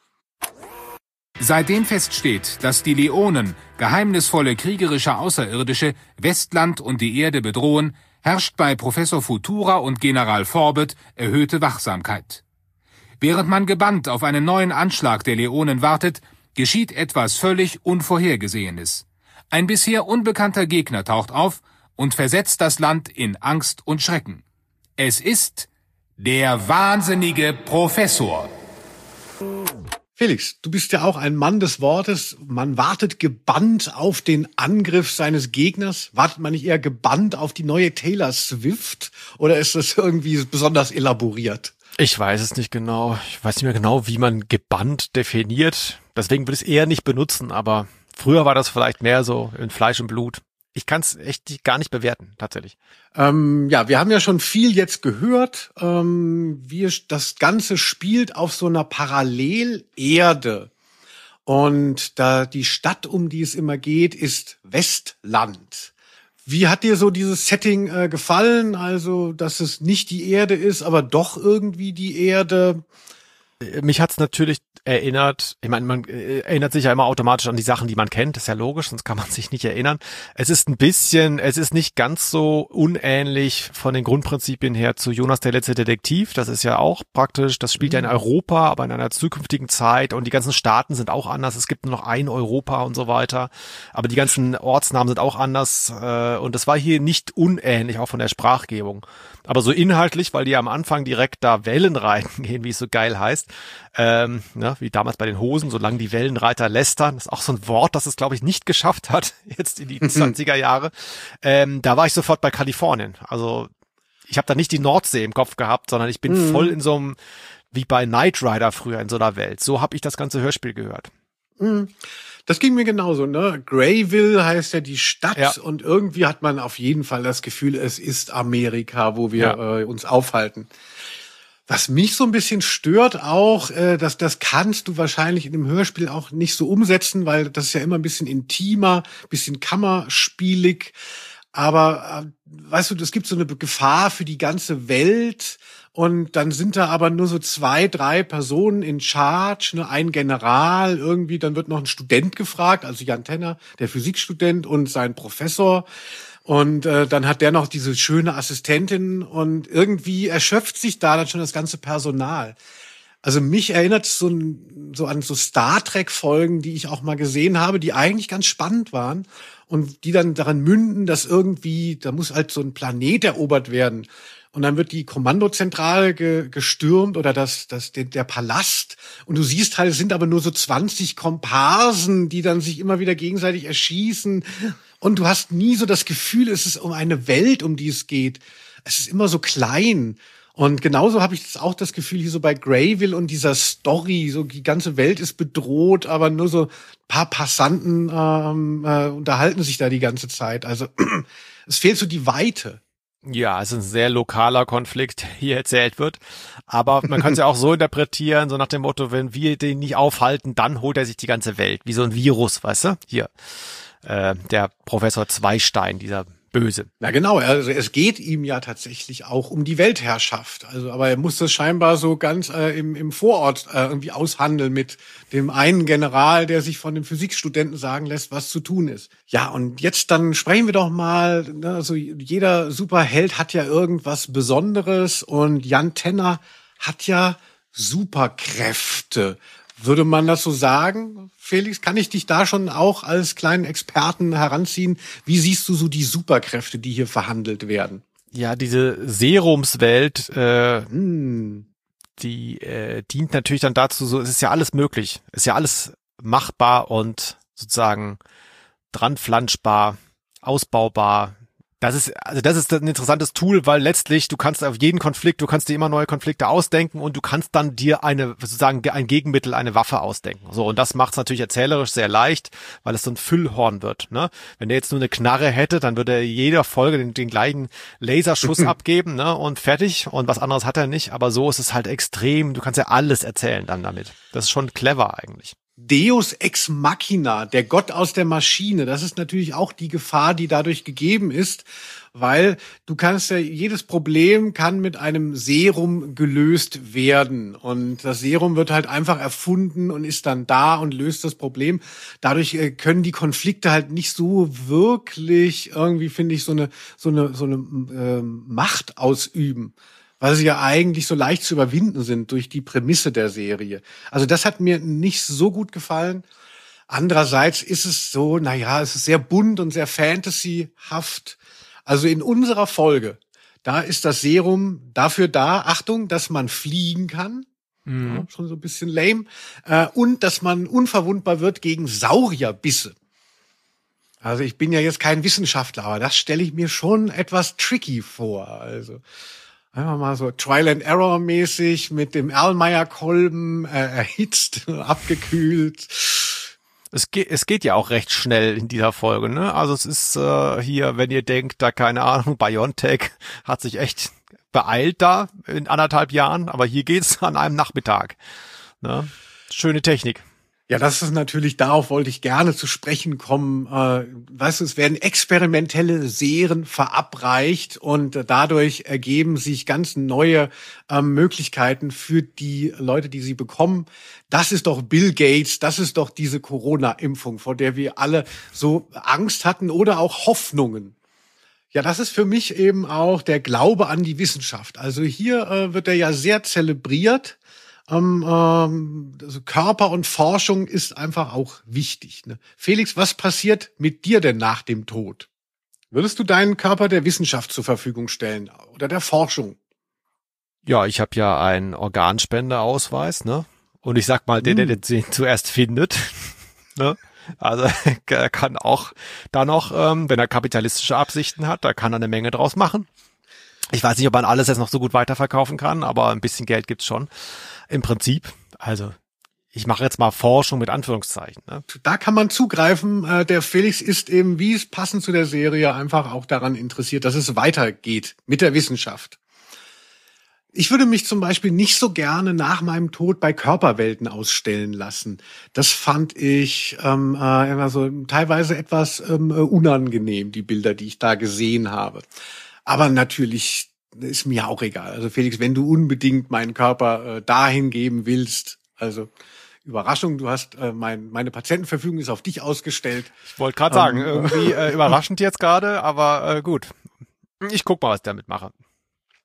Seitdem feststeht, dass die Leonen, geheimnisvolle kriegerische Außerirdische, Westland und die Erde bedrohen, herrscht bei Professor Futura und General Forbett erhöhte Wachsamkeit. Während man gebannt auf einen neuen Anschlag der Leonen wartet, geschieht etwas völlig Unvorhergesehenes. Ein bisher unbekannter Gegner taucht auf und versetzt das Land in Angst und Schrecken. Es ist der wahnsinnige Professor. Felix, du bist ja auch ein Mann des Wortes. Man wartet gebannt auf den Angriff seines Gegners. Wartet man nicht eher gebannt auf die neue Taylor Swift? Oder ist das irgendwie besonders elaboriert? Ich weiß es nicht genau. Ich weiß nicht mehr genau, wie man gebannt definiert. Deswegen würde ich es eher nicht benutzen. Aber früher war das vielleicht mehr so in Fleisch und Blut. Ich kann es echt gar nicht bewerten, tatsächlich. Ähm, ja, wir haben ja schon viel jetzt gehört. Ähm, wir, das Ganze spielt auf so einer Parallelerde. Und da die Stadt, um die es immer geht, ist Westland. Wie hat dir so dieses Setting äh, gefallen? Also, dass es nicht die Erde ist, aber doch irgendwie die Erde. Mich hat's natürlich erinnert, ich meine, man äh, erinnert sich ja immer automatisch an die Sachen, die man kennt, das ist ja logisch, sonst kann man sich nicht erinnern. Es ist ein bisschen, es ist nicht ganz so unähnlich von den Grundprinzipien her zu Jonas der letzte Detektiv, das ist ja auch praktisch, das spielt ja in Europa, aber in einer zukünftigen Zeit und die ganzen Staaten sind auch anders, es gibt nur noch ein Europa und so weiter, aber die ganzen Ortsnamen sind auch anders äh, und das war hier nicht unähnlich, auch von der Sprachgebung. Aber so inhaltlich, weil die ja am Anfang direkt da Wellenreiten gehen, wie es so geil heißt, ähm, ne, wie damals bei den Hosen, solange die Wellenreiter lästern, das ist auch so ein Wort, das es, glaube ich, nicht geschafft hat, jetzt in die zwanziger Jahre, ähm, da war ich sofort bei Kalifornien. Also ich habe da nicht die Nordsee im Kopf gehabt, sondern ich bin mhm. voll in so einem, wie bei Knight Rider früher in so einer Welt. So habe ich das ganze Hörspiel gehört. Mhm. Das ging mir genauso, ne? Grayville heißt ja die Stadt ja. Und irgendwie hat man auf jeden Fall das Gefühl, es ist Amerika, wo wir ja. äh, uns aufhalten. Was mich so ein bisschen stört auch, äh, dass das kannst du wahrscheinlich in dem Hörspiel auch nicht so umsetzen, weil das ist ja immer ein bisschen intimer, bisschen kammerspielig. Aber äh, weißt du, es gibt so eine Gefahr für die ganze Welt. Und dann sind da aber nur so zwei, drei Personen in Charge, ne, ein General irgendwie, dann wird noch ein Student gefragt, also Jan Tenner, der Physikstudent und sein Professor. Und äh, dann hat der noch diese schöne Assistentin und irgendwie erschöpft sich da dann schon das ganze Personal. Also mich erinnert es so, so an so Star Trek-Folgen, die ich auch mal gesehen habe, die eigentlich ganz spannend waren und die dann daran münden, dass irgendwie, da muss halt so ein Planet erobert werden. Und dann wird die Kommandozentrale ge, gestürmt oder das, das, der, der Palast. Und du siehst halt, es sind aber nur so zwanzig Komparsen, die dann sich immer wieder gegenseitig erschießen. Und du hast nie so das Gefühl, es ist um eine Welt, um die es geht. Es ist immer so klein. Und genauso habe ich das auch das Gefühl hier so bei Greyville und dieser Story, so die ganze Welt ist bedroht, aber nur so ein paar Passanten ähm, äh, unterhalten sich da die ganze Zeit. Also es fehlt so die Weite. Ja, es ist ein sehr lokaler Konflikt, der hier erzählt wird. Aber man kann es ja auch so interpretieren, so nach dem Motto, wenn wir den nicht aufhalten, dann holt er sich die ganze Welt. Wie so ein Virus, weißt du? Hier, äh, der Professor Zweistein, dieser Böse. Na genau, also es geht ihm ja tatsächlich auch um die Weltherrschaft. Also, aber er muss das scheinbar so ganz äh, im, im Vorort äh, irgendwie aushandeln mit dem einen General, der sich von dem Physikstudenten sagen lässt, was zu tun ist. Ja, und jetzt dann sprechen wir doch mal, ne, also jeder Superheld hat ja irgendwas Besonderes und Jan Tenner hat ja Superkräfte. Würde man das so sagen? Felix, kann ich dich da schon auch als kleinen Experten heranziehen? Wie siehst du so die Superkräfte, die hier verhandelt werden? Ja, diese Serumswelt, äh, Hm. die äh, dient natürlich dann dazu, so es ist ja alles möglich. Es ist ja alles machbar und sozusagen dranflanschbar, ausbaubar. Das ist, also das ist ein interessantes Tool, weil letztlich du kannst auf jeden Konflikt, du kannst dir immer neue Konflikte ausdenken und du kannst dann dir eine, sozusagen ein Gegenmittel, eine Waffe ausdenken. So, und das macht es natürlich erzählerisch sehr leicht, weil es so ein Füllhorn wird, ne? Wenn der jetzt nur eine Knarre hätte, dann würde er jeder Folge den, den gleichen Laserschuss abgeben, ne? Und fertig. Und was anderes hat er nicht. Aber so ist es halt extrem. Du kannst ja alles erzählen dann damit. Das ist schon clever eigentlich. Deus ex machina, der Gott aus der Maschine, das ist natürlich auch die Gefahr, die dadurch gegeben ist, weil du kannst ja, jedes Problem kann mit einem Serum gelöst werden und das Serum wird halt einfach erfunden und ist dann da und löst das Problem. Dadurch können die Konflikte halt nicht so wirklich irgendwie, finde ich, so eine, so eine, so eine äh, Macht ausüben, weil sie ja eigentlich so leicht zu überwinden sind durch die Prämisse der Serie. Also das hat mir nicht so gut gefallen. Andererseits ist es so, na ja, es ist sehr bunt und sehr fantasyhaft. Also in unserer Folge, da ist das Serum dafür da, Achtung, dass man fliegen kann. Mhm. Ja, schon so ein bisschen lame. Äh, und dass man unverwundbar wird gegen Saurierbisse. Also ich bin ja jetzt kein Wissenschaftler, aber das stelle ich mir schon etwas tricky vor. Also einfach mal so Trial-and-Error-mäßig mit dem Erlmeyer-Kolben äh, erhitzt, abgekühlt. Es geht, es geht ja auch recht schnell in dieser Folge, ne? Also es ist äh, hier, wenn ihr denkt, da keine Ahnung, BioNTech hat sich echt beeilt da in anderthalb Jahren, aber hier geht's an einem Nachmittag. Ne? Schöne Technik. Ja, das ist natürlich, darauf wollte ich gerne zu sprechen kommen. Äh, weißt du, es werden experimentelle Serien verabreicht und äh, dadurch ergeben sich ganz neue äh, Möglichkeiten für die Leute, die sie bekommen. Das ist doch Bill Gates, das ist doch diese Corona-Impfung, vor der wir alle so Angst hatten oder auch Hoffnungen. Ja, das ist für mich eben auch der Glaube an die Wissenschaft. Also hier äh, wird er ja sehr zelebriert. Ähm, ähm, also Körper und Forschung ist einfach auch wichtig. Ne? Felix, was passiert mit dir denn nach dem Tod? Würdest du deinen Körper der Wissenschaft zur Verfügung stellen oder der Forschung? Ja, ich habe ja einen Organspendeausweis, ne? Und ich sag mal, der, der den zuerst findet, ne? Also er kann auch da noch, ähm, wenn er kapitalistische Absichten hat, da kann er eine Menge draus machen. Ich weiß nicht, ob man alles jetzt noch so gut weiterverkaufen kann, aber ein bisschen Geld gibt's schon. Im Prinzip, also ich mache jetzt mal Forschung mit Anführungszeichen. Ne? Da kann man zugreifen. Äh, der Felix ist eben, wie es passend zu der Serie, einfach auch daran interessiert, dass es weitergeht mit der Wissenschaft. Ich würde mich zum Beispiel nicht so gerne nach meinem Tod bei Körperwelten ausstellen lassen. Das fand ich ähm, äh, immer so teilweise etwas ähm, unangenehm, die Bilder, die ich da gesehen habe. Aber natürlich ist mir auch egal. Also Felix, wenn du unbedingt meinen Körper äh, dahin geben willst, also Überraschung, du hast äh, mein, meine Patientenverfügung ist auf dich ausgestellt. Ich wollte gerade sagen, ähm, irgendwie äh, überraschend jetzt gerade, aber äh, gut. Ich guck mal, was ich damit mache.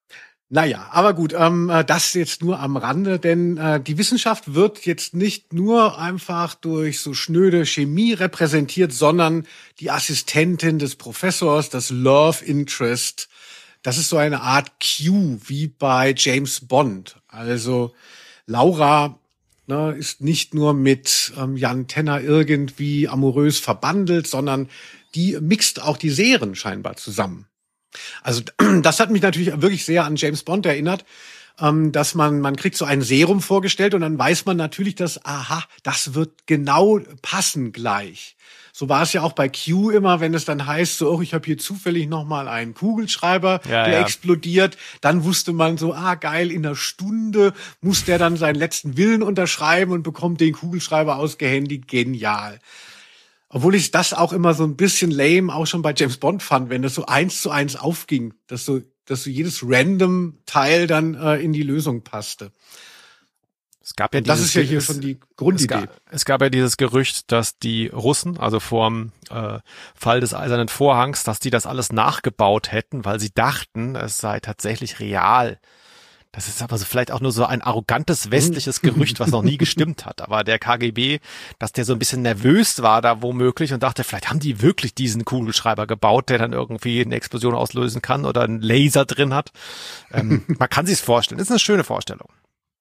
Naja, aber gut, ähm, das jetzt nur am Rande, denn äh, die Wissenschaft wird jetzt nicht nur einfach durch so schnöde Chemie repräsentiert, sondern die Assistentin des Professors, das Love Interest, das ist so eine Art Q, wie bei James Bond. Also Laura ne, ist nicht nur mit ähm, Jan Tenner irgendwie amorös verbandelt, sondern die mixt auch die Serien scheinbar zusammen. Also das hat mich natürlich wirklich sehr an James Bond erinnert, ähm, dass man, man kriegt so ein Serum vorgestellt und dann weiß man natürlich, dass, aha, das wird genau passen gleich. So war es ja auch bei Q immer, wenn es dann heißt, so, oh, ich habe hier zufällig nochmal einen Kugelschreiber, ja, der ja. explodiert. Dann wusste man so, ah, geil, in einer Stunde muss der dann seinen letzten Willen unterschreiben und bekommt den Kugelschreiber ausgehändigt. Genial. Obwohl ich das auch immer so ein bisschen lame auch schon bei James Bond fand, wenn das so eins zu eins aufging, dass so, dass so jedes random Teil dann äh, in die Lösung passte. Es gab ja Und das dieses, ist ja hier schon die Grundidee. Es gab, es gab ja dieses Gerücht, dass die Russen, also vorm äh, Fall des Eisernen Vorhangs, dass die das alles nachgebaut hätten, weil sie dachten, es sei tatsächlich real. Das ist aber so vielleicht auch nur so ein arrogantes westliches Gerücht, was noch nie gestimmt hat. Aber der K G B, dass der so ein bisschen nervös war da womöglich und dachte, vielleicht haben die wirklich diesen Kugelschreiber gebaut, der dann irgendwie eine Explosion auslösen kann oder einen Laser drin hat. Ähm, man kann sich's vorstellen. Das ist eine schöne Vorstellung.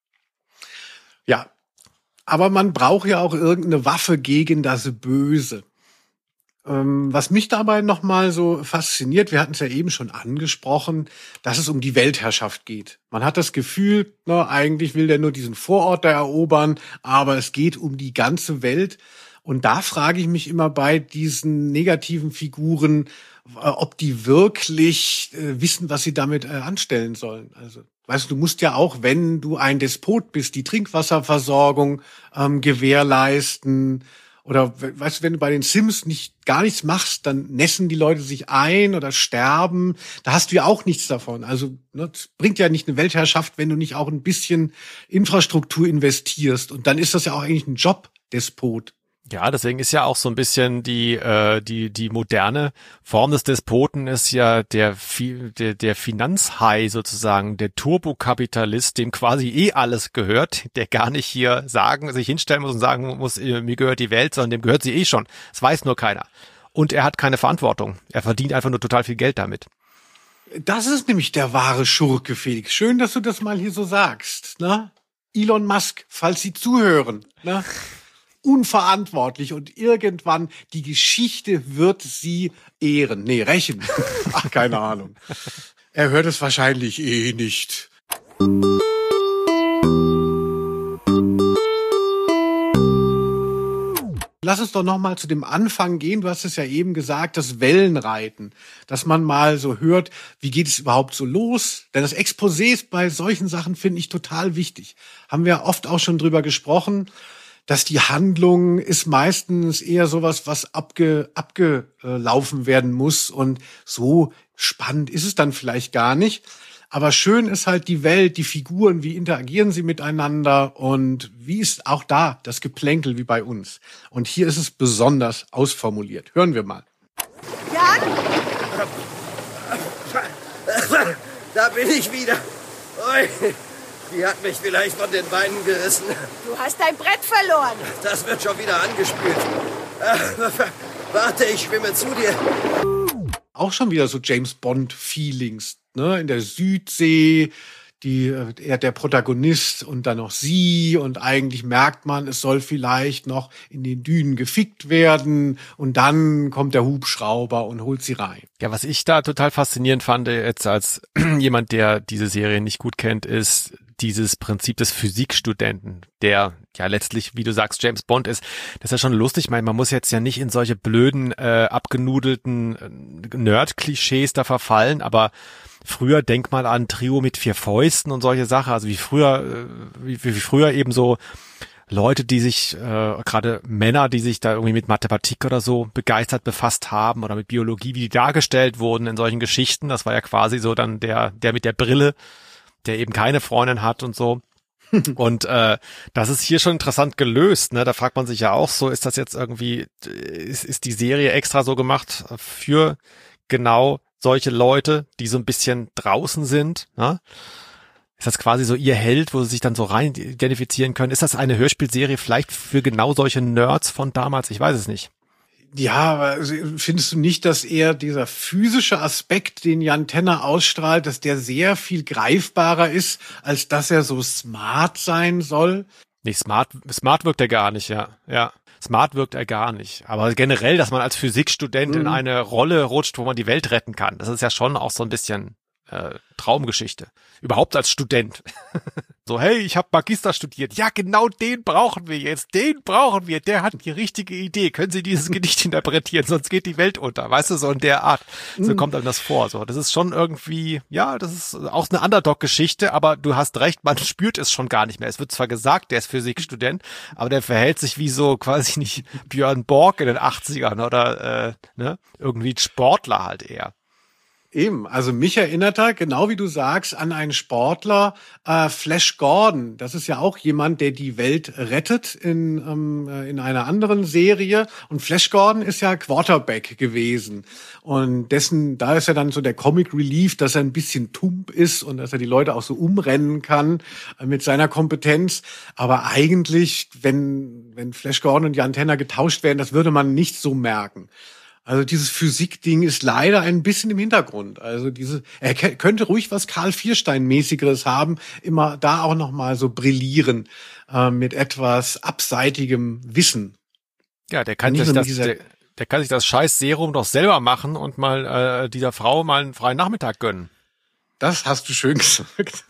Ja, aber man braucht ja auch irgendeine Waffe gegen das Böse. Ähm, was mich dabei nochmal so fasziniert, wir hatten es ja eben schon angesprochen, dass es um die Weltherrschaft geht. Man hat das Gefühl, na, eigentlich will der nur diesen Vorort da erobern, aber es geht um die ganze Welt. Und da frage ich mich immer bei diesen negativen Figuren, äh, ob die wirklich äh, wissen, was sie damit äh, anstellen sollen. Also, weißt du, du musst ja auch, wenn du ein Despot bist, die Trinkwasserversorgung ähm, gewährleisten. Oder weißt du, wenn du bei den Sims nicht gar nichts machst, dann nässen die Leute sich ein oder sterben. Da hast du ja auch nichts davon. Also ne, das bringt ja nicht eine Weltherrschaft, wenn du nicht auch ein bisschen Infrastruktur investierst. Und dann ist das ja auch eigentlich ein Job, Despot. Ja, deswegen ist ja auch so ein bisschen die äh, die die moderne Form des Despoten ist ja der der, der Finanzhai sozusagen, der Turbokapitalist, dem quasi eh alles gehört, der gar nicht hier sagen, sich hinstellen muss und sagen muss, mir gehört die Welt, sondern dem gehört sie eh schon. Das weiß nur keiner. Und er hat keine Verantwortung. Er verdient einfach nur total viel Geld damit. Das ist nämlich der wahre Schurke, Felix. Schön, dass du das mal hier so sagst. Ne? Elon Musk, falls Sie zuhören. Ne? Unverantwortlich und irgendwann die Geschichte wird sie ehren. Nee, rächen. Ach, keine Ahnung. Er hört es wahrscheinlich eh nicht. Lass uns doch noch mal zu dem Anfang gehen. Du hast es ja eben gesagt, das Wellenreiten. Dass man mal so hört, wie geht es überhaupt so los? Denn das Exposé bei solchen Sachen finde ich total wichtig. Haben wir oft auch schon drüber gesprochen, dass die Handlung ist meistens eher sowas, was abge, abgelaufen werden muss. Und so spannend ist es dann vielleicht gar nicht. Aber schön ist halt die Welt, die Figuren, wie interagieren sie miteinander und wie ist auch da das Geplänkel wie bei uns. Und hier ist es besonders ausformuliert. Hören wir mal. Jan? Da bin ich wieder. Ui. Die hat mich vielleicht von den Beinen gerissen. Du hast dein Brett verloren. Das wird schon wieder angespült. Äh, warte, ich schwimme zu dir. Auch schon wieder so James Bond-Feelings, ne? In der Südsee, die, er der Protagonist und dann noch sie und eigentlich merkt man, es soll vielleicht noch in den Dünen gefickt werden und dann kommt der Hubschrauber und holt sie rein. Ja, was ich da total faszinierend fand, jetzt als jemand, der diese Serie nicht gut kennt, ist dieses Prinzip des Physikstudenten, der ja letztlich, wie du sagst, James Bond ist. Das ist ja schon lustig. Ich meine, man muss jetzt ja nicht in solche blöden, äh, abgenudelten äh, Nerd-Klischees da verfallen, aber früher, denk mal an Trio mit vier Fäusten und solche Sachen, also wie früher, äh, wie, wie früher eben so Leute, die sich, äh, gerade Männer, die sich da irgendwie mit Mathematik oder so begeistert befasst haben oder mit Biologie, wie die dargestellt wurden in solchen Geschichten. Das war ja quasi so dann der, der mit der Brille, der eben keine Freundin hat und so. Und äh, das ist hier schon interessant gelöst, ne? Da fragt man sich ja auch so, ist das jetzt irgendwie, ist, ist die Serie extra so gemacht für genau solche Leute, die so ein bisschen draußen sind, ne? Ist das quasi so ihr Held, wo sie sich dann so rein identifizieren können? Ist das eine Hörspielserie vielleicht für genau solche Nerds von damals? Ich weiß es nicht. Ja, aber findest du nicht, dass eher dieser physische Aspekt, den Jan Tenner ausstrahlt, dass der sehr viel greifbarer ist, als dass er so smart sein soll? Nee, smart, smart wirkt er gar nicht, ja. Ja. Smart wirkt er gar nicht. Aber generell, dass man als Physikstudent mhm. in eine Rolle rutscht, wo man die Welt retten kann, das ist ja schon auch so ein bisschen äh, Traumgeschichte. Überhaupt als Student. So, hey, ich habe Magister studiert. Ja, genau den brauchen wir jetzt. Den brauchen wir. Der hat die richtige Idee. Können Sie dieses Gedicht interpretieren? Sonst geht die Welt unter. Weißt du, so in der Art. So kommt einem das vor. So, das ist schon irgendwie, ja, das ist auch eine Underdog-Geschichte, aber du hast recht, man spürt es schon gar nicht mehr. Es wird zwar gesagt, der ist Physikstudent, aber der verhält sich wie so quasi nicht Björn Borg in den achtzigern oder äh, ne, irgendwie ein Sportler halt eher. Eben, also mich erinnert er, genau wie du sagst, an einen Sportler, äh, Flash Gordon. Das ist ja auch jemand, der die Welt rettet in ähm, in einer anderen Serie. Und Flash Gordon ist ja Quarterback gewesen. Und dessen, da ist ja dann so der Comic Relief, dass er ein bisschen tump ist und dass er die Leute auch so umrennen kann äh, mit seiner Kompetenz. Aber eigentlich, wenn wenn Flash Gordon und Jan Tenner getauscht werden, das würde man nicht so merken. Also dieses Physikding ist leider ein bisschen im Hintergrund. Also diese, er könnte ruhig was Karl Vierstein-mäßigeres haben, immer da auch noch mal so brillieren äh, mit etwas abseitigem Wissen. Ja, der kann sich das, der, der kann sich das scheiß Serum doch selber machen und mal äh, dieser Frau mal einen freien Nachmittag gönnen. Das hast du schön gesagt.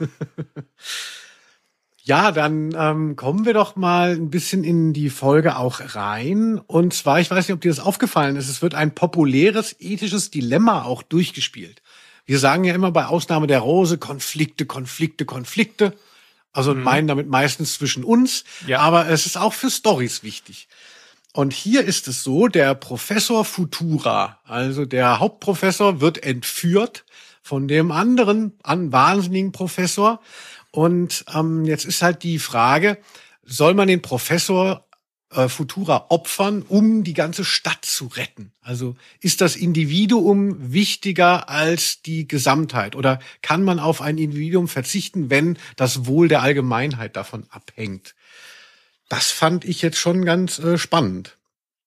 Ja, dann ähm, kommen wir doch mal ein bisschen in die Folge auch rein. Und zwar, ich weiß nicht, ob dir das aufgefallen ist, es wird ein populäres ethisches Dilemma auch durchgespielt. Wir sagen ja immer bei Ausnahme der Rose Konflikte, Konflikte, Konflikte. Also mhm. meinen damit meistens zwischen uns. Ja. Aber es ist auch für Storys wichtig. Und hier ist es so, der Professor Futura, also der Hauptprofessor, wird entführt von dem anderen an wahnsinnigen Professor. Und ähm, jetzt ist halt die Frage, soll man den Professor äh, Futura opfern, um die ganze Stadt zu retten? Also ist das Individuum wichtiger als die Gesamtheit? Oder kann man auf ein Individuum verzichten, wenn das Wohl der Allgemeinheit davon abhängt? Das fand ich jetzt schon ganz äh, spannend.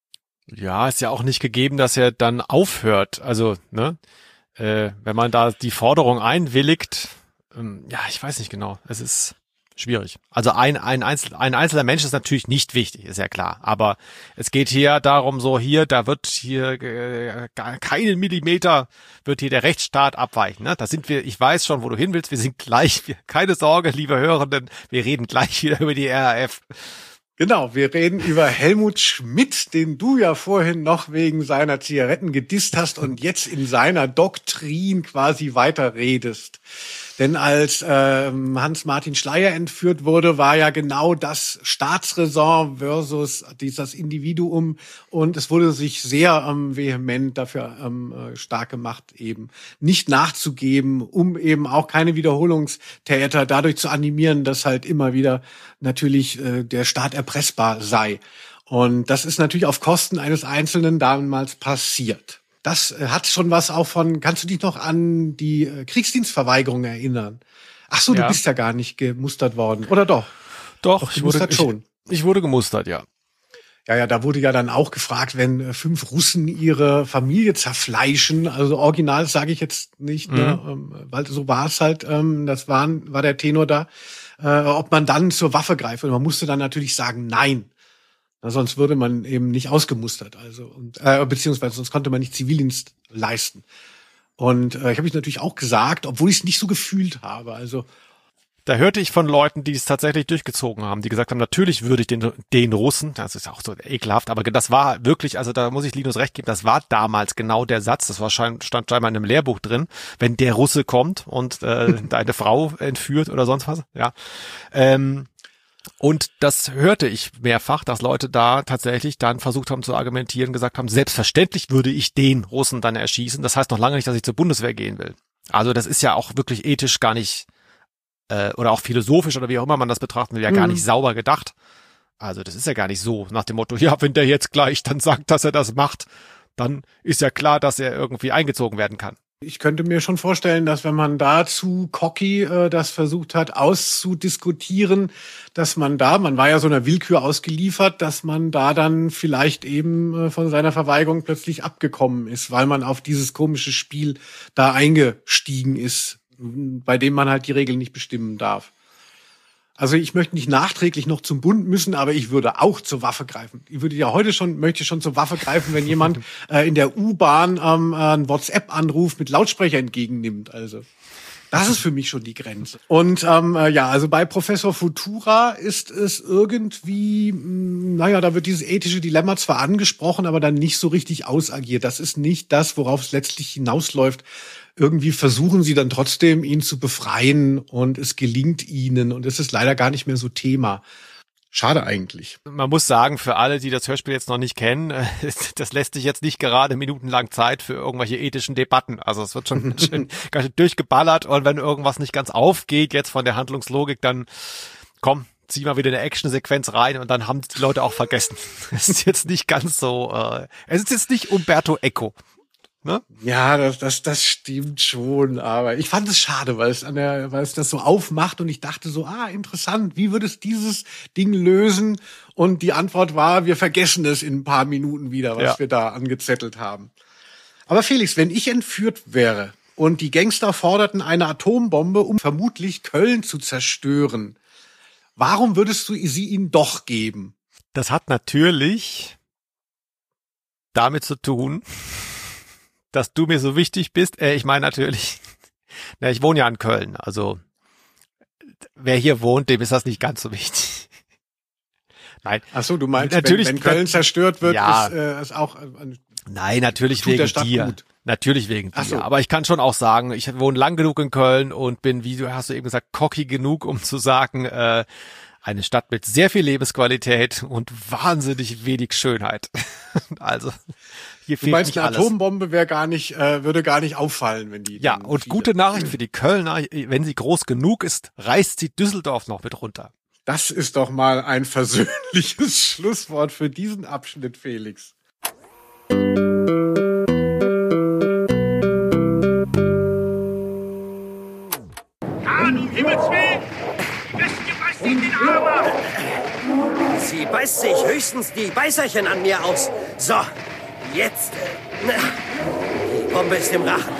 Ja, ist ja auch nicht gegeben, dass er dann aufhört. Also, ne, äh, wenn man da die Forderung einwilligt, ja, ich weiß nicht genau. Es ist schwierig. Also ein, ein, Einzel, ein einzelner Mensch ist natürlich nicht wichtig, ist ja klar. Aber es geht hier darum, so hier, da wird hier äh, keinen Millimeter wird hier der Rechtsstaat abweichen. Ne? Da sind wir, ich weiß schon, wo du hin willst. Wir sind gleich, wir, keine Sorge, liebe Hörenden, wir reden gleich wieder über die R A F. Genau, wir reden über Helmut Schmidt, den du ja vorhin noch wegen seiner Zigaretten gedisst hast und jetzt in seiner Doktrin quasi weiterredest. Denn als ähm, Hans-Martin Schleyer entführt wurde, war ja genau das Staatsräson versus dieses Individuum. Und es wurde sich sehr ähm, vehement dafür ähm, stark gemacht, eben nicht nachzugeben, um eben auch keine Wiederholungstäter dadurch zu animieren, dass halt immer wieder natürlich äh, der Staat erpressbar sei. Und das ist natürlich auf Kosten eines Einzelnen damals passiert. Das hat schon was auch von, kannst du dich noch an die Kriegsdienstverweigerung erinnern? Ach so, ja. Du bist ja gar nicht gemustert worden, oder doch? Doch, doch ich wurde schon. Ich, ich wurde gemustert, ja. Ja, ja, da wurde ja dann auch gefragt, wenn fünf Russen ihre Familie zerfleischen, also original sage ich jetzt nicht, mhm. ne, weil so war es halt, das war, war der Tenor da, ob man dann zur Waffe greift. Und man musste dann natürlich sagen, nein. Na, sonst würde man eben nicht ausgemustert, also und, äh, beziehungsweise sonst konnte man nicht Zivildienst leisten. Und äh, ich habe mich natürlich auch gesagt, obwohl ich es nicht so gefühlt habe. Also da hörte ich von Leuten, die es tatsächlich durchgezogen haben, die gesagt haben, natürlich würde ich den den Russen, das ist auch so ekelhaft, aber das war wirklich, also da muss ich Linus recht geben, das war damals genau der Satz, das war schein, stand scheinbar in einem Lehrbuch drin, wenn der Russe kommt und äh, deine Frau entführt oder sonst was, ja. Ähm, Und das hörte ich mehrfach, dass Leute da tatsächlich dann versucht haben zu argumentieren, gesagt haben, selbstverständlich würde ich den Russen dann erschießen. Das heißt noch lange nicht, dass ich zur Bundeswehr gehen will. Also das ist ja auch wirklich ethisch gar nicht, äh, oder auch philosophisch oder wie auch immer man das betrachten will, ja gar nicht sauber gedacht. Also das ist ja gar nicht so nach dem Motto, ja, wenn der jetzt gleich dann sagt, dass er das macht, dann ist ja klar, dass er irgendwie eingezogen werden kann. Ich könnte mir schon vorstellen, dass wenn man da zu cocky äh, das versucht hat auszudiskutieren, dass man da, man war ja so einer Willkür ausgeliefert, dass man da dann vielleicht eben äh, von seiner Verweigerung plötzlich abgekommen ist, weil man auf dieses komische Spiel da eingestiegen ist, bei dem man halt die Regeln nicht bestimmen darf. Also ich möchte nicht nachträglich noch zum Bund müssen, aber ich würde auch zur Waffe greifen. Ich würde ja heute schon, möchte schon zur Waffe greifen, wenn jemand äh, in der U-Bahn ähm, einen WhatsApp-Anruf mit Lautsprecher entgegennimmt. Also das ist für mich schon die Grenze. Und ähm, äh, ja, also bei Professor Futura ist es irgendwie, mh, naja, da wird dieses ethische Dilemma zwar angesprochen, aber dann nicht so richtig ausagiert. Das ist nicht das, worauf es letztlich hinausläuft. Irgendwie versuchen sie dann trotzdem, ihn zu befreien und es gelingt ihnen und es ist leider gar nicht mehr so Thema. Schade eigentlich. Man muss sagen, für alle, die das Hörspiel jetzt noch nicht kennen, das lässt sich jetzt nicht gerade minutenlang Zeit für irgendwelche ethischen Debatten. Also es wird schon ganz schön, ganz schön durchgeballert und wenn irgendwas nicht ganz aufgeht jetzt von der Handlungslogik, dann komm, zieh mal wieder eine Action-Sequenz rein und dann haben die Leute auch vergessen. Es ist jetzt nicht ganz so, äh, es ist jetzt nicht Umberto Eco. Ne? Ja, das, das, das stimmt schon, aber ich fand es schade, weil es an der, weil es das so aufmacht und ich dachte so, ah, interessant, wie würde es dieses Ding lösen? Und die Antwort war, wir vergessen es in ein paar Minuten wieder, was ja. wir da angezettelt haben. Aber Felix, wenn ich entführt wäre und die Gangster forderten eine Atombombe, um vermutlich Köln zu zerstören, warum würdest du sie ihnen doch geben? Das hat natürlich damit zu tun, dass du mir so wichtig bist. Äh, ich meine natürlich, na, ich wohne ja in Köln, also wer hier wohnt, dem ist das nicht ganz so wichtig. Nein. Ach so, du meinst, natürlich, wenn, wenn Köln zerstört wird, ja, ist äh, ist auch... Äh, Nein, natürlich wegen dir. Gut. Natürlich wegen dir. So. Aber ich kann schon auch sagen, ich wohne lang genug in Köln und bin, wie du hast du eben gesagt, cocky genug, um zu sagen, äh, eine Stadt mit sehr viel Lebensqualität und wahnsinnig wenig Schönheit. Also hier fehlt du meinst, nicht eine alles. Atombombe wäre gar nicht, äh, würde gar nicht auffallen, wenn die. Ja, und viele. Gute Nachricht für die Kölner, wenn sie groß genug ist, reißt sie Düsseldorf noch mit runter. Das ist doch mal ein versöhnliches Schlusswort für diesen Abschnitt, Felix. Ah, du Himmels Willen! Bestie beißt sich den Arm ab! Sie beißt sich höchstens die Beißerchen an mir aus. So, jetzt. äh, Die Bombe ist im Rachen.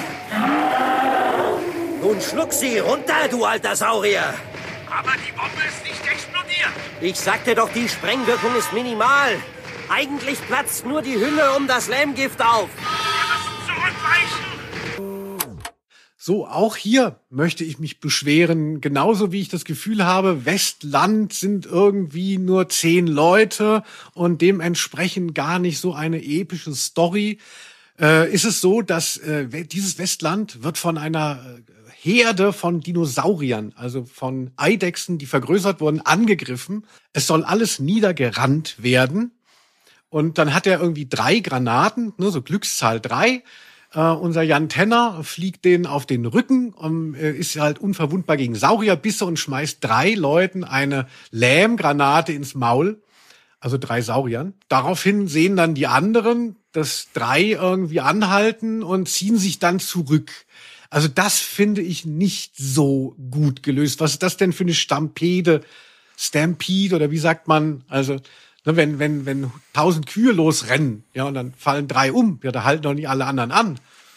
Nun schluck sie runter, du alter Saurier. Aber die Bombe ist nicht explodiert! Ich sagte doch, die Sprengwirkung ist minimal. Eigentlich platzt nur die Hülle um das Lähmgift auf. Wir müssen zurückweichen! So, auch hier möchte ich mich beschweren, genauso wie ich das Gefühl habe, Westland sind irgendwie nur zehn Leute und dementsprechend gar nicht so eine epische Story. Äh, ist es so, dass äh, dieses Westland wird von einer Herde von Dinosauriern, also von Eidechsen, die vergrößert wurden, angegriffen. Es soll alles niedergerannt werden. Und dann hat er irgendwie drei Granaten, ne, so Glückszahl drei. Uh, unser Jan Tenner fliegt denen auf den Rücken und äh, ist halt unverwundbar gegen Saurierbisse und schmeißt drei Leuten eine Lähmgranate ins Maul, also drei Sauriern. Daraufhin sehen dann die anderen, dass drei irgendwie anhalten und ziehen sich dann zurück. Also das finde ich nicht so gut gelöst. Was ist das denn für eine Stampede, Stampede oder wie sagt man? Also Wenn, wenn, wenn tausend Kühe losrennen, ja, und dann fallen drei um, ja, da halten doch nicht alle anderen an.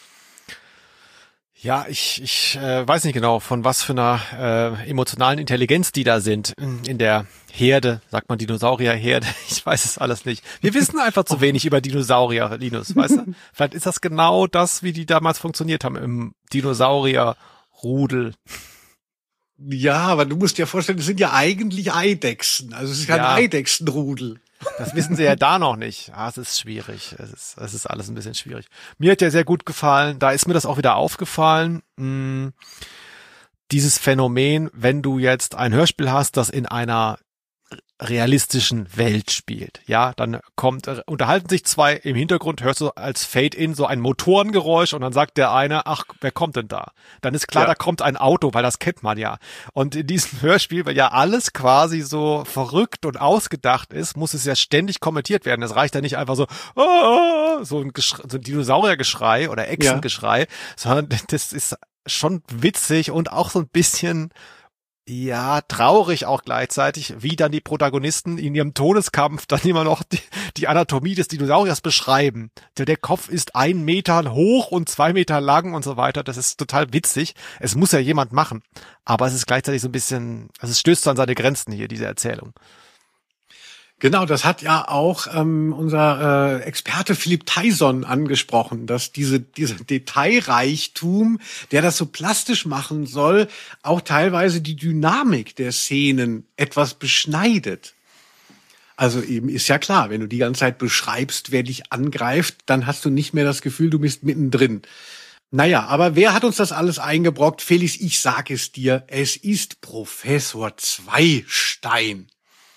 Ja, ich, ich äh, weiß nicht genau, von was für einer äh, emotionalen Intelligenz die da sind in der Herde, sagt man Dinosaurierherde, ich weiß es alles nicht. Wir wissen einfach zu wenig über Dinosaurier, Linus, weißt du? Vielleicht ist das genau das, wie die damals funktioniert haben im Dinosaurierrudel. Ja, aber du musst dir vorstellen, das sind ja eigentlich Eidechsen. Also es ist kein Ja. Eidechsenrudel. Das wissen sie ja da noch nicht. Ah, es ist schwierig. Es ist, es ist alles ein bisschen schwierig. Mir hat der sehr gut gefallen. Da ist mir das auch wieder aufgefallen. Hm, dieses Phänomen, wenn du jetzt ein Hörspiel hast, das in einer realistischen Welt spielt. Ja, dann kommt, äh, unterhalten sich zwei, im Hintergrund hörst du als Fade-In so ein Motorengeräusch und dann sagt der eine, ach, wer kommt denn da? Dann ist klar, ja. Da kommt ein Auto, weil das kennt man ja. Und in diesem Hörspiel, weil ja alles quasi so verrückt und ausgedacht ist, muss es ja ständig kommentiert werden. Es reicht ja nicht einfach so, oh, so ein, Geschrei, so ein Dinosauriergeschrei oder Echsengeschrei, ja. sondern das ist schon witzig und auch so ein bisschen ja, traurig auch gleichzeitig, wie dann die Protagonisten in ihrem Todeskampf dann immer noch die, die Anatomie des Dinosauriers beschreiben. Der, der Kopf ist ein Meter hoch und zwei Meter lang und so weiter. Das ist total witzig. Es muss ja jemand machen. Aber es ist gleichzeitig so ein bisschen, also es stößt an seine Grenzen hier, diese Erzählung. Genau, das hat ja auch ähm, unser äh, Experte Philipp Tyson angesprochen, dass diese dieser Detailreichtum, der das so plastisch machen soll, auch teilweise die Dynamik der Szenen etwas beschneidet. Also eben ist ja klar, wenn du die ganze Zeit beschreibst, wer dich angreift, dann hast du nicht mehr das Gefühl, du bist mittendrin. Naja, aber wer hat uns das alles eingebrockt? Felix, ich sag es dir, es ist Professor Zweistein.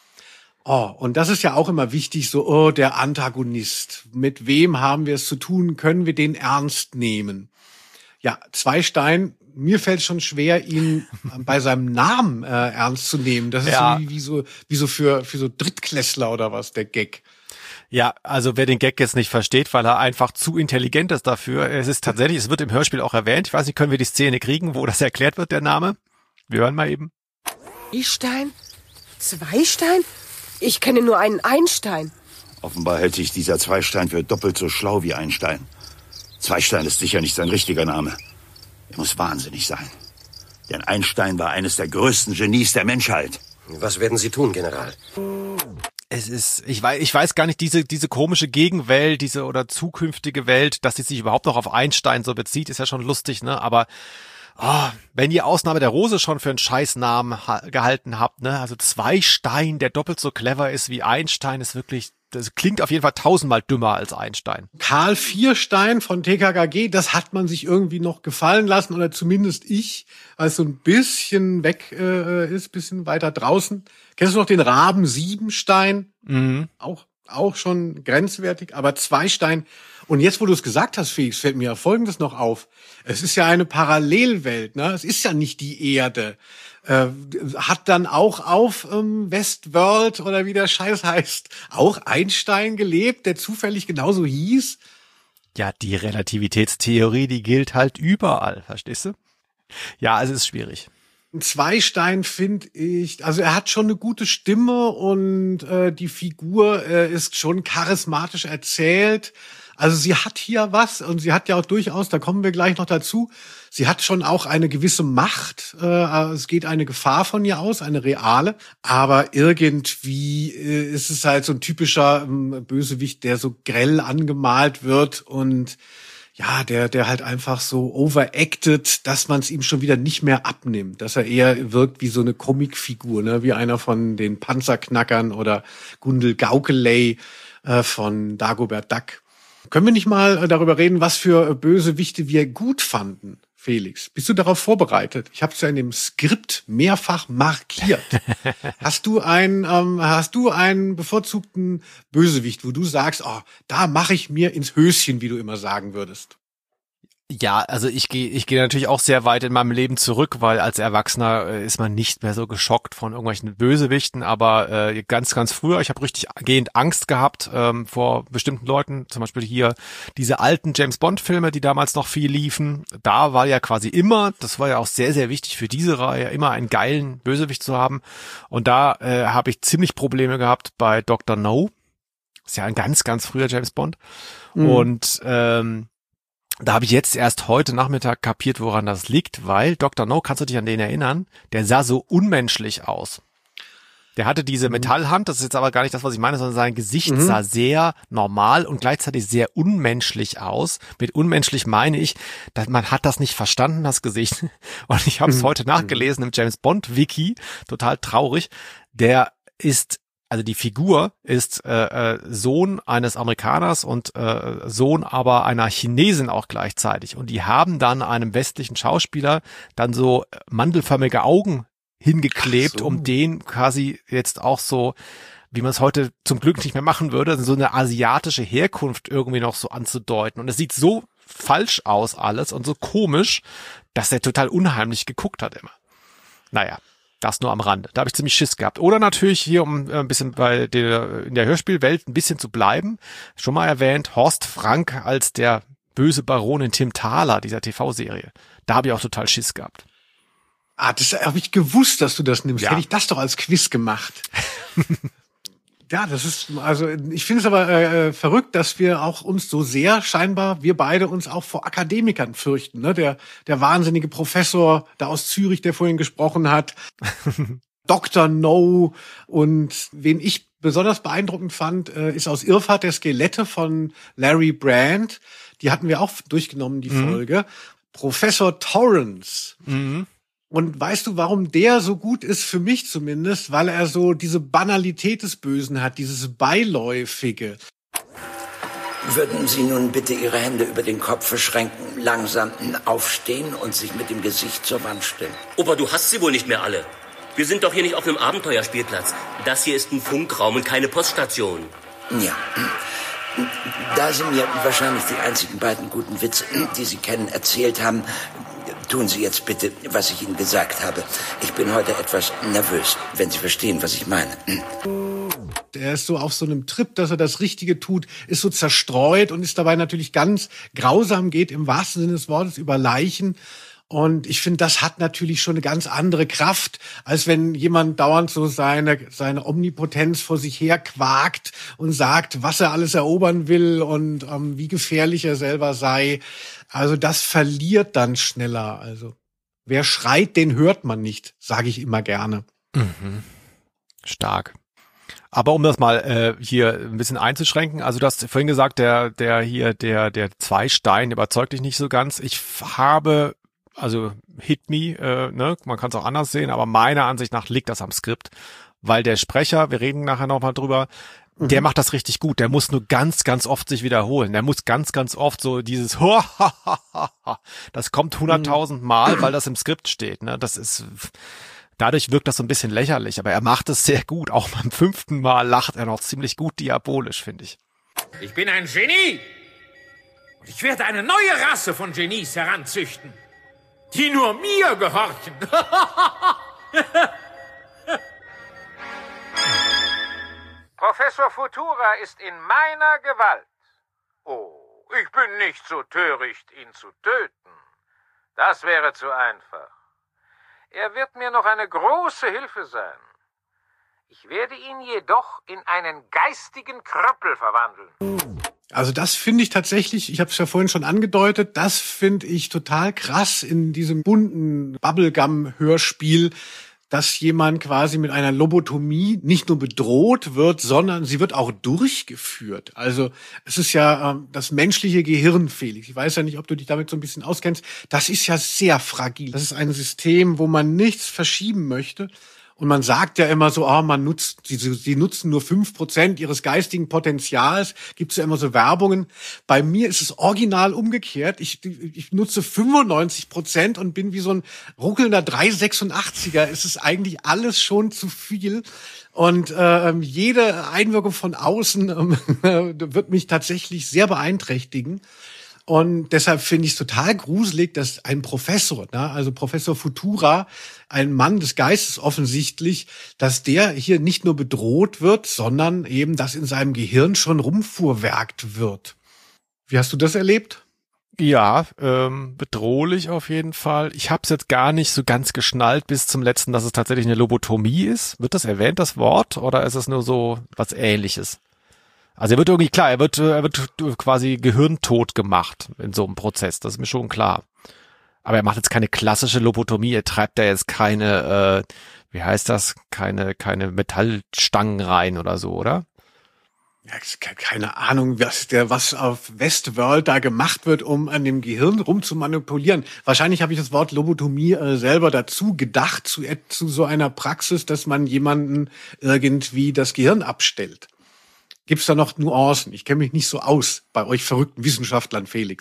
Oh, und das ist ja auch immer wichtig, so, oh, der Antagonist. Mit wem haben wir es zu tun? Können wir den ernst nehmen? Ja, Zweistein, mir fällt schon schwer, ihn bei seinem Namen äh, ernst zu nehmen. Das ist ja. so wie, wie so wie so für für so Drittklässler oder was, der Gag. Ja, also wer den Gag jetzt nicht versteht, weil er einfach zu intelligent ist dafür. Es ist tatsächlich, es wird im Hörspiel auch erwähnt. Ich weiß nicht, können wir die Szene kriegen, wo das erklärt wird, der Name? Wir hören mal eben. Zweistein? Zweistein? Ich kenne nur einen Einstein. Offenbar hält sich dieser Zweistein für doppelt so schlau wie Einstein. Zweistein ist sicher nicht sein richtiger Name. Er muss wahnsinnig sein. Denn Einstein war eines der größten Genies der Menschheit. Was werden Sie tun, General? Es ist, ich weiß, ich weiß gar nicht, diese, diese komische Gegenwelt, diese oder zukünftige Welt, dass sie sich überhaupt noch auf Einstein so bezieht, ist ja schon lustig, ne? Aber oh, wenn ihr Ausnahme der Rose schon für einen Scheißnamen ha- gehalten habt, ne, also Zweistein, der doppelt so clever ist wie Einstein, ist wirklich, das klingt auf jeden Fall tausendmal dümmer als Einstein. Karl Vierstein von T K K G, das hat man sich irgendwie noch gefallen lassen, oder zumindest ich, als so ein bisschen weg äh, ist, bisschen weiter draußen. Kennst du noch den Raben Siebenstein? Mhm. Auch, auch schon grenzwertig, aber Zweistein. Und jetzt, wo du es gesagt hast, Felix, fällt mir ja Folgendes noch auf. Es ist ja eine Parallelwelt, ne? Es ist ja nicht die Erde. Äh, hat dann auch auf ähm, Westworld oder wie der Scheiß heißt, auch Einstein gelebt, der zufällig genauso hieß? Ja, die Relativitätstheorie, die gilt halt überall, verstehst du? Ja, also es ist schwierig. Zweistein finde ich, also er hat schon eine gute Stimme und äh, die Figur äh, ist schon charismatisch erzählt. Also sie hat hier was und sie hat ja auch durchaus, da kommen wir gleich noch dazu, sie hat schon auch eine gewisse Macht. Äh, es geht eine Gefahr von ihr aus, eine reale. Aber irgendwie äh, ist es halt so ein typischer ähm, Bösewicht, der so grell angemalt wird und ja, der der halt einfach so overacted, dass man es ihm schon wieder nicht mehr abnimmt. Dass er eher wirkt wie so eine Comicfigur, ne, wie einer von den Panzerknackern oder Gundel Gaukeley äh, von Dagobert Duck. Können wir nicht mal darüber reden, was für Bösewichte wir gut fanden, Felix? Bist du darauf vorbereitet? Ich habe es ja in dem Skript mehrfach markiert. Hast du einen, ähm, hast du einen bevorzugten Bösewicht, wo du sagst, oh, da mache ich mir ins Höschen, wie du immer sagen würdest? Ja, also ich gehe ich gehe natürlich auch sehr weit in meinem Leben zurück, weil als Erwachsener äh, ist man nicht mehr so geschockt von irgendwelchen Bösewichten, aber äh, ganz, ganz früher, ich habe richtig gehend Angst gehabt ähm, vor bestimmten Leuten, zum Beispiel hier diese alten James-Bond-Filme, die damals noch viel liefen, da war ja quasi immer, das war ja auch sehr, sehr wichtig für diese Reihe, immer einen geilen Bösewicht zu haben und da äh, habe ich ziemlich Probleme gehabt bei Doktor No, ist ja ein ganz, ganz früher James-Bond mhm. und ähm, da habe ich jetzt erst heute Nachmittag kapiert, woran das liegt, weil Doktor No, kannst du dich an den erinnern, der sah so unmenschlich aus. Der hatte diese Metallhand, das ist jetzt aber gar nicht das, was ich meine, sondern sein Gesicht mhm. sah sehr normal und gleichzeitig sehr unmenschlich aus. Mit unmenschlich meine ich, dass man hat das nicht verstanden, das Gesicht. Und ich habe es mhm. heute nachgelesen im James Bond Wiki, total traurig. Der ist Also die Figur ist äh, äh, Sohn eines Amerikaners und äh, Sohn aber einer Chinesin auch gleichzeitig. Und die haben dann einem westlichen Schauspieler dann so mandelförmige Augen hingeklebt, so. um den quasi jetzt auch so, wie man es heute zum Glück nicht mehr machen würde, so eine asiatische Herkunft irgendwie noch so anzudeuten. Und es sieht so falsch aus alles und so komisch, dass er total unheimlich geguckt hat immer. Naja, das nur am Rande. Da habe ich ziemlich Schiss gehabt. Oder natürlich hier, um ein bisschen bei der in der Hörspielwelt ein bisschen zu bleiben, schon mal erwähnt, Horst Frank als der böse Baron in Tim Thaler, dieser T V-Serie. Da habe ich auch total Schiss gehabt. Ah, das habe ich gewusst, dass du das nimmst. Ja. Hätte ich das doch als Quiz gemacht. Ja, das ist, also ich finde es aber äh, verrückt, dass wir auch uns so sehr scheinbar, wir beide uns auch vor Akademikern fürchten. Ne? Der, der wahnsinnige Professor da aus Zürich, der vorhin gesprochen hat, Doktor No, und wen ich besonders beeindruckend fand, äh, ist aus Irrfahrt der Skelette von Larry Brand. Die hatten wir auch durchgenommen, die mhm. Folge. Professor Torrance. Mhm. Und weißt du, warum der so gut ist, für mich zumindest? Weil er so diese Banalität des Bösen hat, dieses Beiläufige. Würden Sie nun bitte Ihre Hände über den Kopf verschränken, langsam aufstehen und sich mit dem Gesicht zur Wand stellen? Opa, du hast sie wohl nicht mehr alle. Wir sind doch hier nicht auf einem Abenteuerspielplatz. Das hier ist ein Funkraum und keine Poststation. Ja. Da Sie mir wahrscheinlich die einzigen beiden guten Witze, die Sie kennen, erzählt haben, tun Sie jetzt bitte, was ich Ihnen gesagt habe. Ich bin heute etwas nervös, wenn Sie verstehen, was ich meine. Er ist so auf so einem Trip, dass er das Richtige tut, ist so zerstreut und ist dabei natürlich ganz grausam, geht im wahrsten Sinne des Wortes über Leichen. Und ich finde, das hat natürlich schon eine ganz andere Kraft, als wenn jemand dauernd so seine seine Omnipotenz vor sich her quakt und sagt, was er alles erobern will und ähm, wie gefährlich er selber sei. Also das verliert dann schneller. Also wer schreit, den hört man nicht, sage ich immer gerne. Mhm. Stark. Aber um das mal äh, hier ein bisschen einzuschränken, also du hast vorhin gesagt, der der hier der der Zweistein überzeugt dich nicht so ganz. Ich habe Also Hit Me, äh, ne, man kann es auch anders sehen, aber meiner Ansicht nach liegt das am Skript, weil der Sprecher, wir reden nachher nochmal drüber, mhm. der macht das richtig gut, der muss nur ganz, ganz oft sich wiederholen, der muss ganz, ganz oft so dieses das kommt hunderttausend Mal, weil das im Skript steht, ne, das ist, dadurch wirkt das so ein bisschen lächerlich, aber er macht es sehr gut, auch beim fünften Mal lacht er noch ziemlich gut diabolisch, finde ich. Ich bin ein Genie und ich werde eine neue Rasse von Genies heranzüchten, die nur mir gehorchen. Professor Futura ist in meiner Gewalt. Oh, ich bin nicht so töricht, ihn zu töten. Das wäre zu einfach. Er wird mir noch eine große Hilfe sein. Ich werde ihn jedoch in einen geistigen Kröppel verwandeln. Also das finde ich tatsächlich, ich habe es ja vorhin schon angedeutet, das finde ich total krass in diesem bunten Bubblegum-Hörspiel, dass jemand quasi mit einer Lobotomie nicht nur bedroht wird, sondern sie wird auch durchgeführt. Also es ist ja ähm, das menschliche Gehirn, Felix. Ich weiß ja nicht, ob du dich damit so ein bisschen auskennst. Das ist ja sehr fragil. Das ist ein System, wo man nichts verschieben möchte. Und man sagt ja immer so, ah, man nutzt, sie, sie nutzen nur fünf Prozent ihres geistigen Potenzials. Gibt's ja immer so Werbungen. Bei mir ist es original umgekehrt. Ich, ich nutze fünfundneunzig Prozent und bin wie so ein ruckelnder drei sechsundachtziger. Es ist eigentlich alles schon zu viel. Und äh, jede Einwirkung von außen äh, wird mich tatsächlich sehr beeinträchtigen. Und deshalb finde ich es total gruselig, dass ein Professor, ne, also Professor Futura, ein Mann des Geistes offensichtlich, dass der hier nicht nur bedroht wird, sondern eben, dass in seinem Gehirn schon rumfuhrwerkt wird. Wie hast du das erlebt? Ja, ähm, bedrohlich auf jeden Fall. Ich habe es jetzt gar nicht so ganz geschnallt bis zum letzten, dass es tatsächlich eine Lobotomie ist. Wird das erwähnt, das Wort, oder ist es nur so was Ähnliches? Also er wird irgendwie, klar, er wird, er wird quasi gehirntot gemacht in so einem Prozess, das ist mir schon klar. Aber er macht jetzt keine klassische Lobotomie, er treibt da jetzt keine, äh, wie heißt das, keine, keine Metallstangen rein oder so, oder? Ja, keine Ahnung, was der, was auf Westworld da gemacht wird, um an dem Gehirn rumzumanipulieren. Wahrscheinlich habe ich das Wort Lobotomie äh, selber dazu gedacht, zu, zu so einer Praxis, dass man jemanden irgendwie das Gehirn abstellt. Gibt's da noch Nuancen? Ich kenne mich nicht so aus bei euch verrückten Wissenschaftlern, Felix.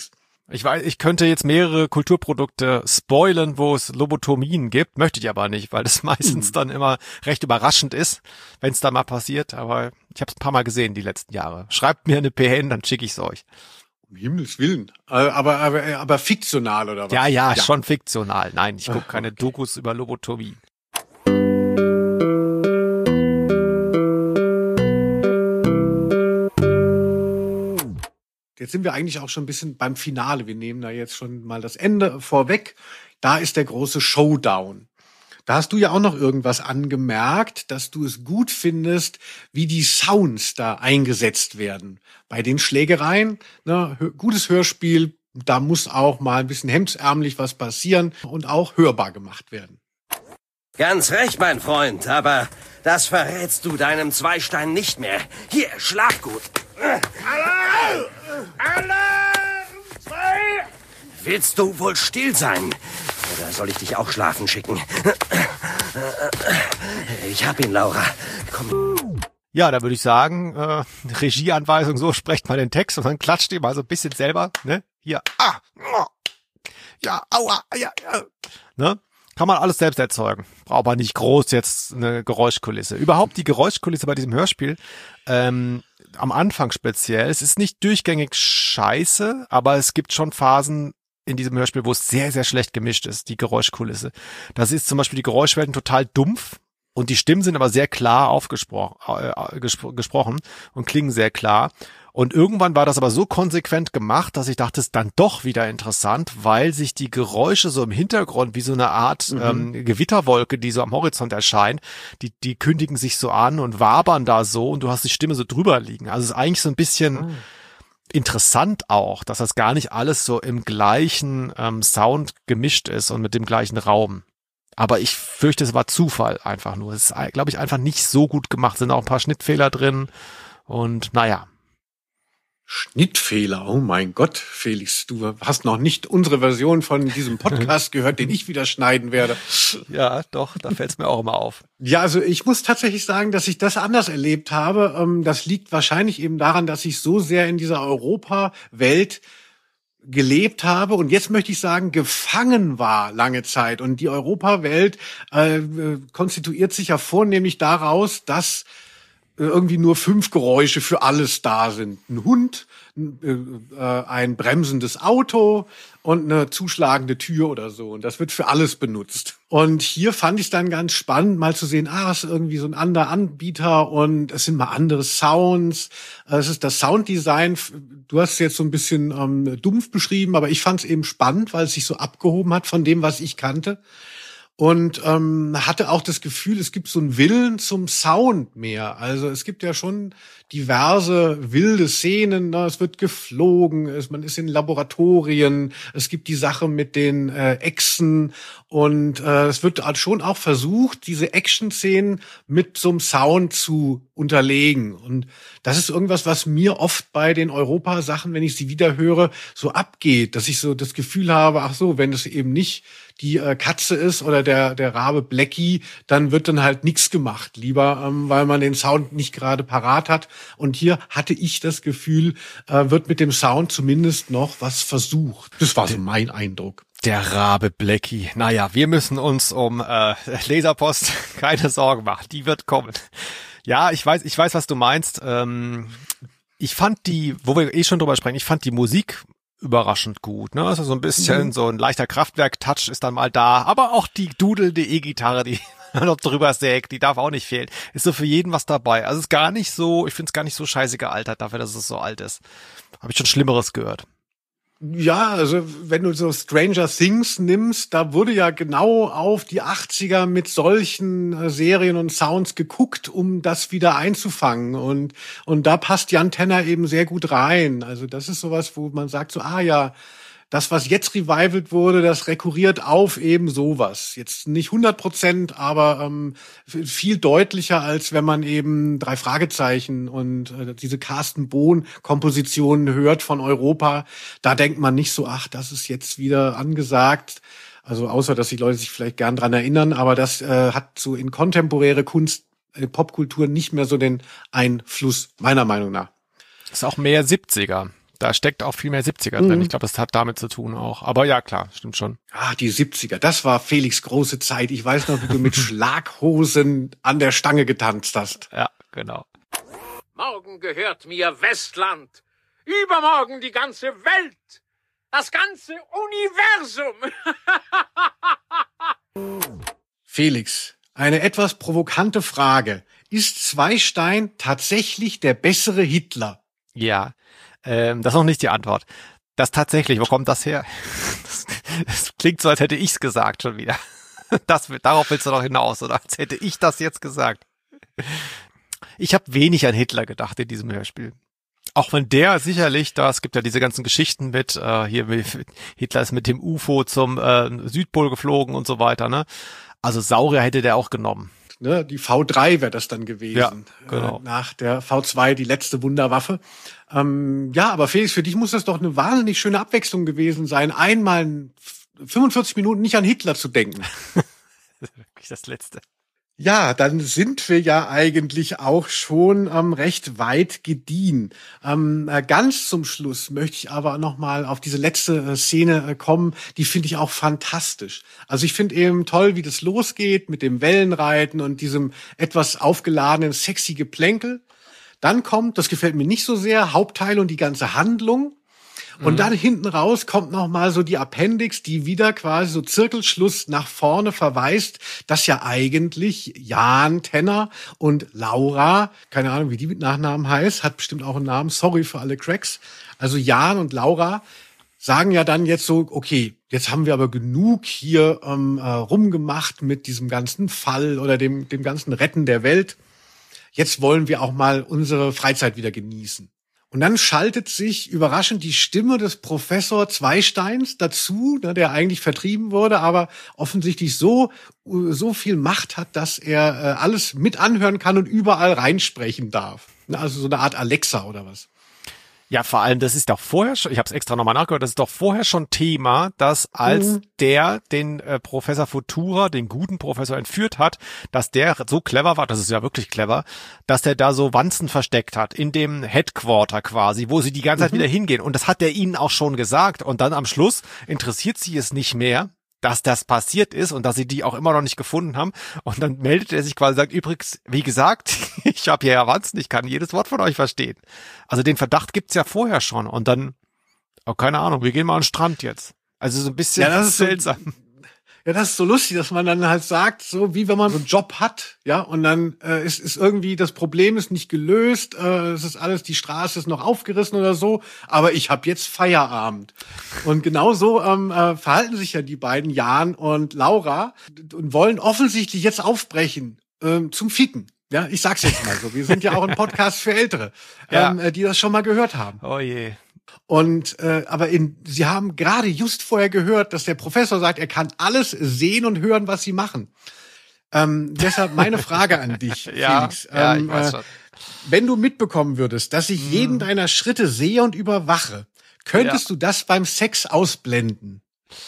Ich weiß, ich könnte jetzt mehrere Kulturprodukte spoilern, wo es Lobotomien gibt, möchte ich aber nicht, weil das meistens dann immer recht überraschend ist, wenn es da mal passiert. Aber ich habe es ein paar Mal gesehen die letzten Jahre. Schreibt mir eine P N, dann schicke ich es euch. Um Himmels Willen. Aber, aber, aber fiktional oder was? Ja, ja, ja. Schon fiktional. Nein, ich gucke Ach, keine okay. Dokus über Lobotomie. Jetzt sind wir eigentlich auch schon ein bisschen beim Finale. Wir nehmen da jetzt schon mal das Ende vorweg. Da ist der große Showdown. Da hast du ja auch noch irgendwas angemerkt, dass du es gut findest, wie die Sounds da eingesetzt werden. Bei den Schlägereien, ne, gutes Hörspiel, da muss auch mal ein bisschen hemdsärmlich was passieren und auch hörbar gemacht werden. Ganz recht, mein Freund, aber das verrätst du deinem Zweistein nicht mehr. Hier, schlaf gut. Alarm! Alarm! Zwei! Willst du wohl still sein? Oder soll ich dich auch schlafen schicken? Ich hab ihn, Laura. Komm. Ja, da würde ich sagen, äh, Regieanweisung, so sprecht mal den Text und dann klatscht ihr mal so ein bisschen selber, ne? Hier, ah, ja, aua, ja, ja, ne? Kann man alles selbst erzeugen. Braucht man nicht groß jetzt eine Geräuschkulisse. Überhaupt die Geräuschkulisse bei diesem Hörspiel, ähm, am Anfang speziell, es ist nicht durchgängig scheiße, aber es gibt schon Phasen in diesem Hörspiel, wo es sehr, sehr schlecht gemischt ist, die Geräuschkulisse. Das ist zum Beispiel die Geräuschwelten total dumpf und die Stimmen sind aber sehr klar aufgesprochen äh, gespro- gesprochen und klingen sehr klar. Und irgendwann war das aber so konsequent gemacht, dass ich dachte, es ist dann doch wieder interessant, weil sich die Geräusche so im Hintergrund wie so eine Art mhm. ähm, Gewitterwolke, die so am Horizont erscheint, die die kündigen sich so an und wabern da so und du hast die Stimme so drüber liegen. Also es ist eigentlich so ein bisschen mhm. interessant auch, dass das gar nicht alles so im gleichen ähm, Sound gemischt ist und mit dem gleichen Raum. Aber ich fürchte, es war Zufall einfach nur. Es ist, glaube ich, einfach nicht so gut gemacht. Sind auch ein paar Schnittfehler drin und naja. Schnittfehler, oh mein Gott, Felix, du hast noch nicht unsere Version von diesem Podcast gehört, den ich wieder schneiden werde. Ja, doch, da fällt es mir auch immer auf. Ja, also ich muss tatsächlich sagen, dass ich das anders erlebt habe. Das liegt wahrscheinlich eben daran, dass ich so sehr in dieser Europa-Welt gelebt habe und jetzt möchte ich sagen, gefangen war lange Zeit. Und die Europawelt äh, konstituiert sich ja vornehmlich daraus, dass irgendwie nur fünf Geräusche für alles da sind. Ein Hund, äh, ein bremsendes Auto und eine zuschlagende Tür oder so. Und das wird für alles benutzt. Und hier fand ich es dann ganz spannend, mal zu sehen, ah, es ist irgendwie so ein anderer Anbieter und es sind mal andere Sounds. Es ist das Sounddesign. Du hast es jetzt so ein bisschen ähm, dumpf beschrieben, aber ich fand es eben spannend, weil es sich so abgehoben hat von dem, was ich kannte. Und ähm, hatte auch das Gefühl, es gibt so einen Willen zum Sound mehr. Also es gibt ja schon diverse wilde Szenen. Ne? Es wird geflogen, es, man ist in Laboratorien. Es gibt die Sache mit den äh, Echsen. Und äh, es wird halt schon auch versucht, diese Action-Szenen mit so einem Sound zu unterlegen. Und das ist irgendwas, was mir oft bei den Europa-Sachen, wenn ich sie wieder höre, so abgeht. Dass ich so das Gefühl habe, ach so, wenn es eben nicht die äh, Katze ist oder der der Rabe Blackie, dann wird dann halt nichts gemacht, lieber, ähm, weil man den Sound nicht gerade parat hat. Und hier hatte ich das Gefühl, äh, wird mit dem Sound zumindest noch was versucht. Das war so mein Eindruck. Der Rabe Blackie. Naja, wir müssen uns um äh, Leserpost keine Sorgen machen. Die wird kommen. Ja, ich weiß, ich weiß, was du meinst. Ähm, ich fand die, wo wir eh schon drüber sprechen, ich fand die Musik überraschend gut, ne? Also so ein bisschen, mhm. so ein leichter Kraftwerk-Touch ist dann mal da, aber auch die dudelnde E-Gitarre, die noch drüber sägt, die darf auch nicht fehlen. Ist so für jeden was dabei. Also ist gar nicht so, ich finde es gar nicht so scheiße gealtert dafür, dass es so alt ist. Habe ich schon Schlimmeres gehört. Ja, also wenn du so Stranger Things nimmst, da wurde ja genau auf die achtziger mit solchen äh, Serien und Sounds geguckt, um das wieder einzufangen. Und und da passt Jan Tenner eben sehr gut rein. Also das ist sowas, wo man sagt so, ah ja, das, was jetzt revivalt wurde, das rekurriert auf eben sowas. Jetzt nicht hundert Prozent, aber ähm, viel deutlicher, als wenn man eben drei Fragezeichen und äh, diese Carsten Bohn-Kompositionen hört von Europa. Da denkt man nicht so, ach, das ist jetzt wieder angesagt. Also außer, dass die Leute sich vielleicht gern dran erinnern, aber das äh, hat so in kontemporäre Kunst, äh, Popkultur nicht mehr so den Einfluss, meiner Meinung nach. Ist auch mehr siebziger. Da steckt auch viel mehr siebziger drin. Mhm. Ich glaube, das hat damit zu tun auch. Aber ja, klar, stimmt schon. Ah, die siebziger, das war Felix große Zeit. Ich weiß noch, wie du mit Schlaghosen an der Stange getanzt hast. Ja, genau. Morgen gehört mir Westland. Übermorgen die ganze Welt. Das ganze Universum. Felix, eine etwas provokante Frage. Ist Zweistein tatsächlich der bessere Hitler? Ja, ähm, das ist noch nicht die Antwort. Das tatsächlich, wo kommt das her? Das, das klingt so, als hätte ich's gesagt schon wieder. Das, darauf willst du doch hinaus, oder? Als hätte ich das jetzt gesagt. Ich habe wenig an Hitler gedacht in diesem Hörspiel. Auch wenn der sicherlich, da es gibt ja diese ganzen Geschichten mit, äh, hier Hitler ist mit dem U F O zum äh, Südpol geflogen und so weiter, ne? Also Saurier hätte der auch genommen. Ne, die V drei wäre das dann gewesen. Ja, genau. Äh, nach der V zwei, die letzte Wunderwaffe. Ähm, ja, aber Felix, für dich muss das doch eine wahnsinnig schöne Abwechslung gewesen sein, einmal fünfundvierzig Minuten nicht an Hitler zu denken. Das ist wirklich das Letzte. Ja, dann sind wir ja eigentlich auch schon ähm, recht weit gediehen. Ähm, äh, ganz zum Schluss möchte ich aber noch mal auf diese letzte äh, Szene äh, kommen. Die finde ich auch fantastisch. Also ich finde eben toll, wie das losgeht mit dem Wellenreiten und diesem etwas aufgeladenen, sexy Geplänkel. Dann kommt, das gefällt mir nicht so sehr, Hauptteil und die ganze Handlung. Und mhm. dann hinten raus kommt noch mal so die Appendix, die wieder quasi so Zirkelschluss nach vorne verweist, dass ja eigentlich Jan Tenner und Laura, keine Ahnung, wie die mit Nachnamen heißt, hat bestimmt auch einen Namen, sorry für alle Cracks. Also Jan und Laura sagen ja dann jetzt so, okay, jetzt haben wir aber genug hier ähm, äh, rumgemacht mit diesem ganzen Fall oder dem, dem ganzen Retten der Welt. Jetzt wollen wir auch mal unsere Freizeit wieder genießen. Und dann schaltet sich überraschend die Stimme des Professor Zweisteins dazu, ne, der eigentlich vertrieben wurde, aber offensichtlich so so viel Macht hat, dass er äh, alles mit anhören kann und überall reinsprechen darf. Also so eine Art Alexa oder was. Ja, vor allem, das ist doch vorher schon, ich habe es extra nochmal nachgehört, das ist doch vorher schon Thema, dass als mhm. der den äh, Professor Futura, den guten Professor, entführt hat, dass der so clever war, das ist ja wirklich clever, dass der da so Wanzen versteckt hat, in dem Headquarter quasi, wo sie die ganze Zeit mhm. wieder hingehen. Und das hat er ihnen auch schon gesagt. Und dann am Schluss interessiert sie es nicht mehr, dass das passiert ist und dass sie die auch immer noch nicht gefunden haben. Und dann meldet er sich quasi und sagt, übrigens, wie gesagt, ich habe hier ja Wanzen, ich kann jedes Wort von euch verstehen. Also den Verdacht gibt's ja vorher schon. Und dann, oh, keine Ahnung, wir gehen mal an den Strand jetzt. Also so ein bisschen ja, das ist seltsam. So, ja, das ist so lustig, dass man dann halt sagt, so wie wenn man so einen Job hat, ja, und dann äh, ist, ist irgendwie, das Problem ist nicht gelöst, äh, es ist alles, die Straße ist noch aufgerissen oder so, aber ich habe jetzt Feierabend. Und genau so ähm, äh, verhalten sich ja die beiden, Jan und Laura, und wollen offensichtlich jetzt aufbrechen ähm, zum Ficken. Ja, ich sag's jetzt mal so, wir sind ja auch ein Podcast für Ältere, ja. ähm, die das schon mal gehört haben. Oh je. Und äh, aber in, sie haben gerade just vorher gehört, dass der Professor sagt, er kann alles sehen und hören, was sie machen. Ähm, deshalb meine Frage an dich, ja, Felix. Ja, ähm, ich weiß schon. Äh, wenn du mitbekommen würdest, dass ich hm. jeden deiner Schritte sehe und überwache, könntest ja. du das beim Sex ausblenden?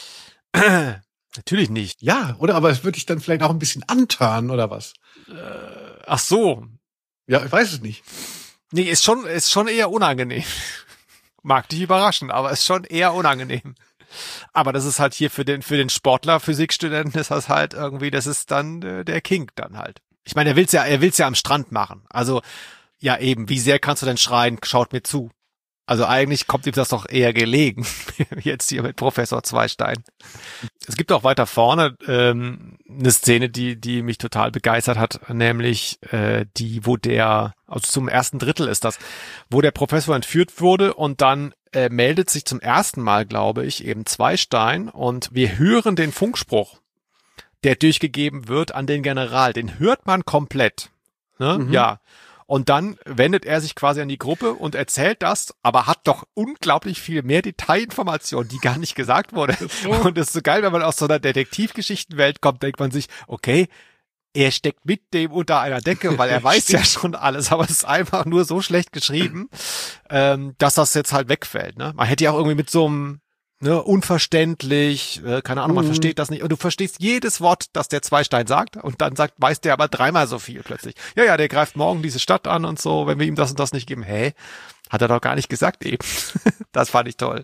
Natürlich nicht. Ja, oder? Aber es würde dich dann vielleicht auch ein bisschen antören, oder was? Äh, ach so. Ja, ich weiß es nicht. Nee, ist schon, ist schon eher unangenehm. Mag dich überraschen, aber ist schon eher unangenehm. Aber das ist halt hier für den für den Sportler, Physikstudenten ist das halt irgendwie, das ist dann äh, der Kink dann halt. Ich meine, er will's ja, er will's ja am Strand machen. Also ja eben, wie sehr kannst du denn schreien, schaut mir zu. Also eigentlich kommt ihm das doch eher gelegen, jetzt hier mit Professor Zweistein. Es gibt auch weiter vorne ähm, eine Szene, die die mich total begeistert hat, nämlich äh, die, wo der, also zum ersten Drittel ist das, wo der Professor entführt wurde und dann äh, meldet sich zum ersten Mal, glaube ich, eben Zweistein und wir hören den Funkspruch, der durchgegeben wird an den General. Den hört man komplett. Ne? Mhm. Ja. Und dann wendet er sich quasi an die Gruppe und erzählt das, aber hat doch unglaublich viel mehr Detailinformationen, die gar nicht gesagt wurde. So. Und das ist so geil, wenn man aus so einer Detektivgeschichtenwelt kommt, denkt man sich, okay, er steckt mit dem unter einer Decke, weil er weiß ja schon alles, aber es ist einfach nur so schlecht geschrieben, ähm, dass das jetzt halt wegfällt. Ne? Man hätte ja auch irgendwie mit so einem Ne, unverständlich, äh, keine Ahnung, man mhm. versteht das nicht. Und du verstehst jedes Wort, das der Zweistein sagt. Und dann sagt, weiß der aber dreimal so viel plötzlich. Ja, ja, der greift morgen diese Stadt an und so, wenn wir ihm das und das nicht geben. Hä? Hat er doch gar nicht gesagt eben. Das fand ich toll.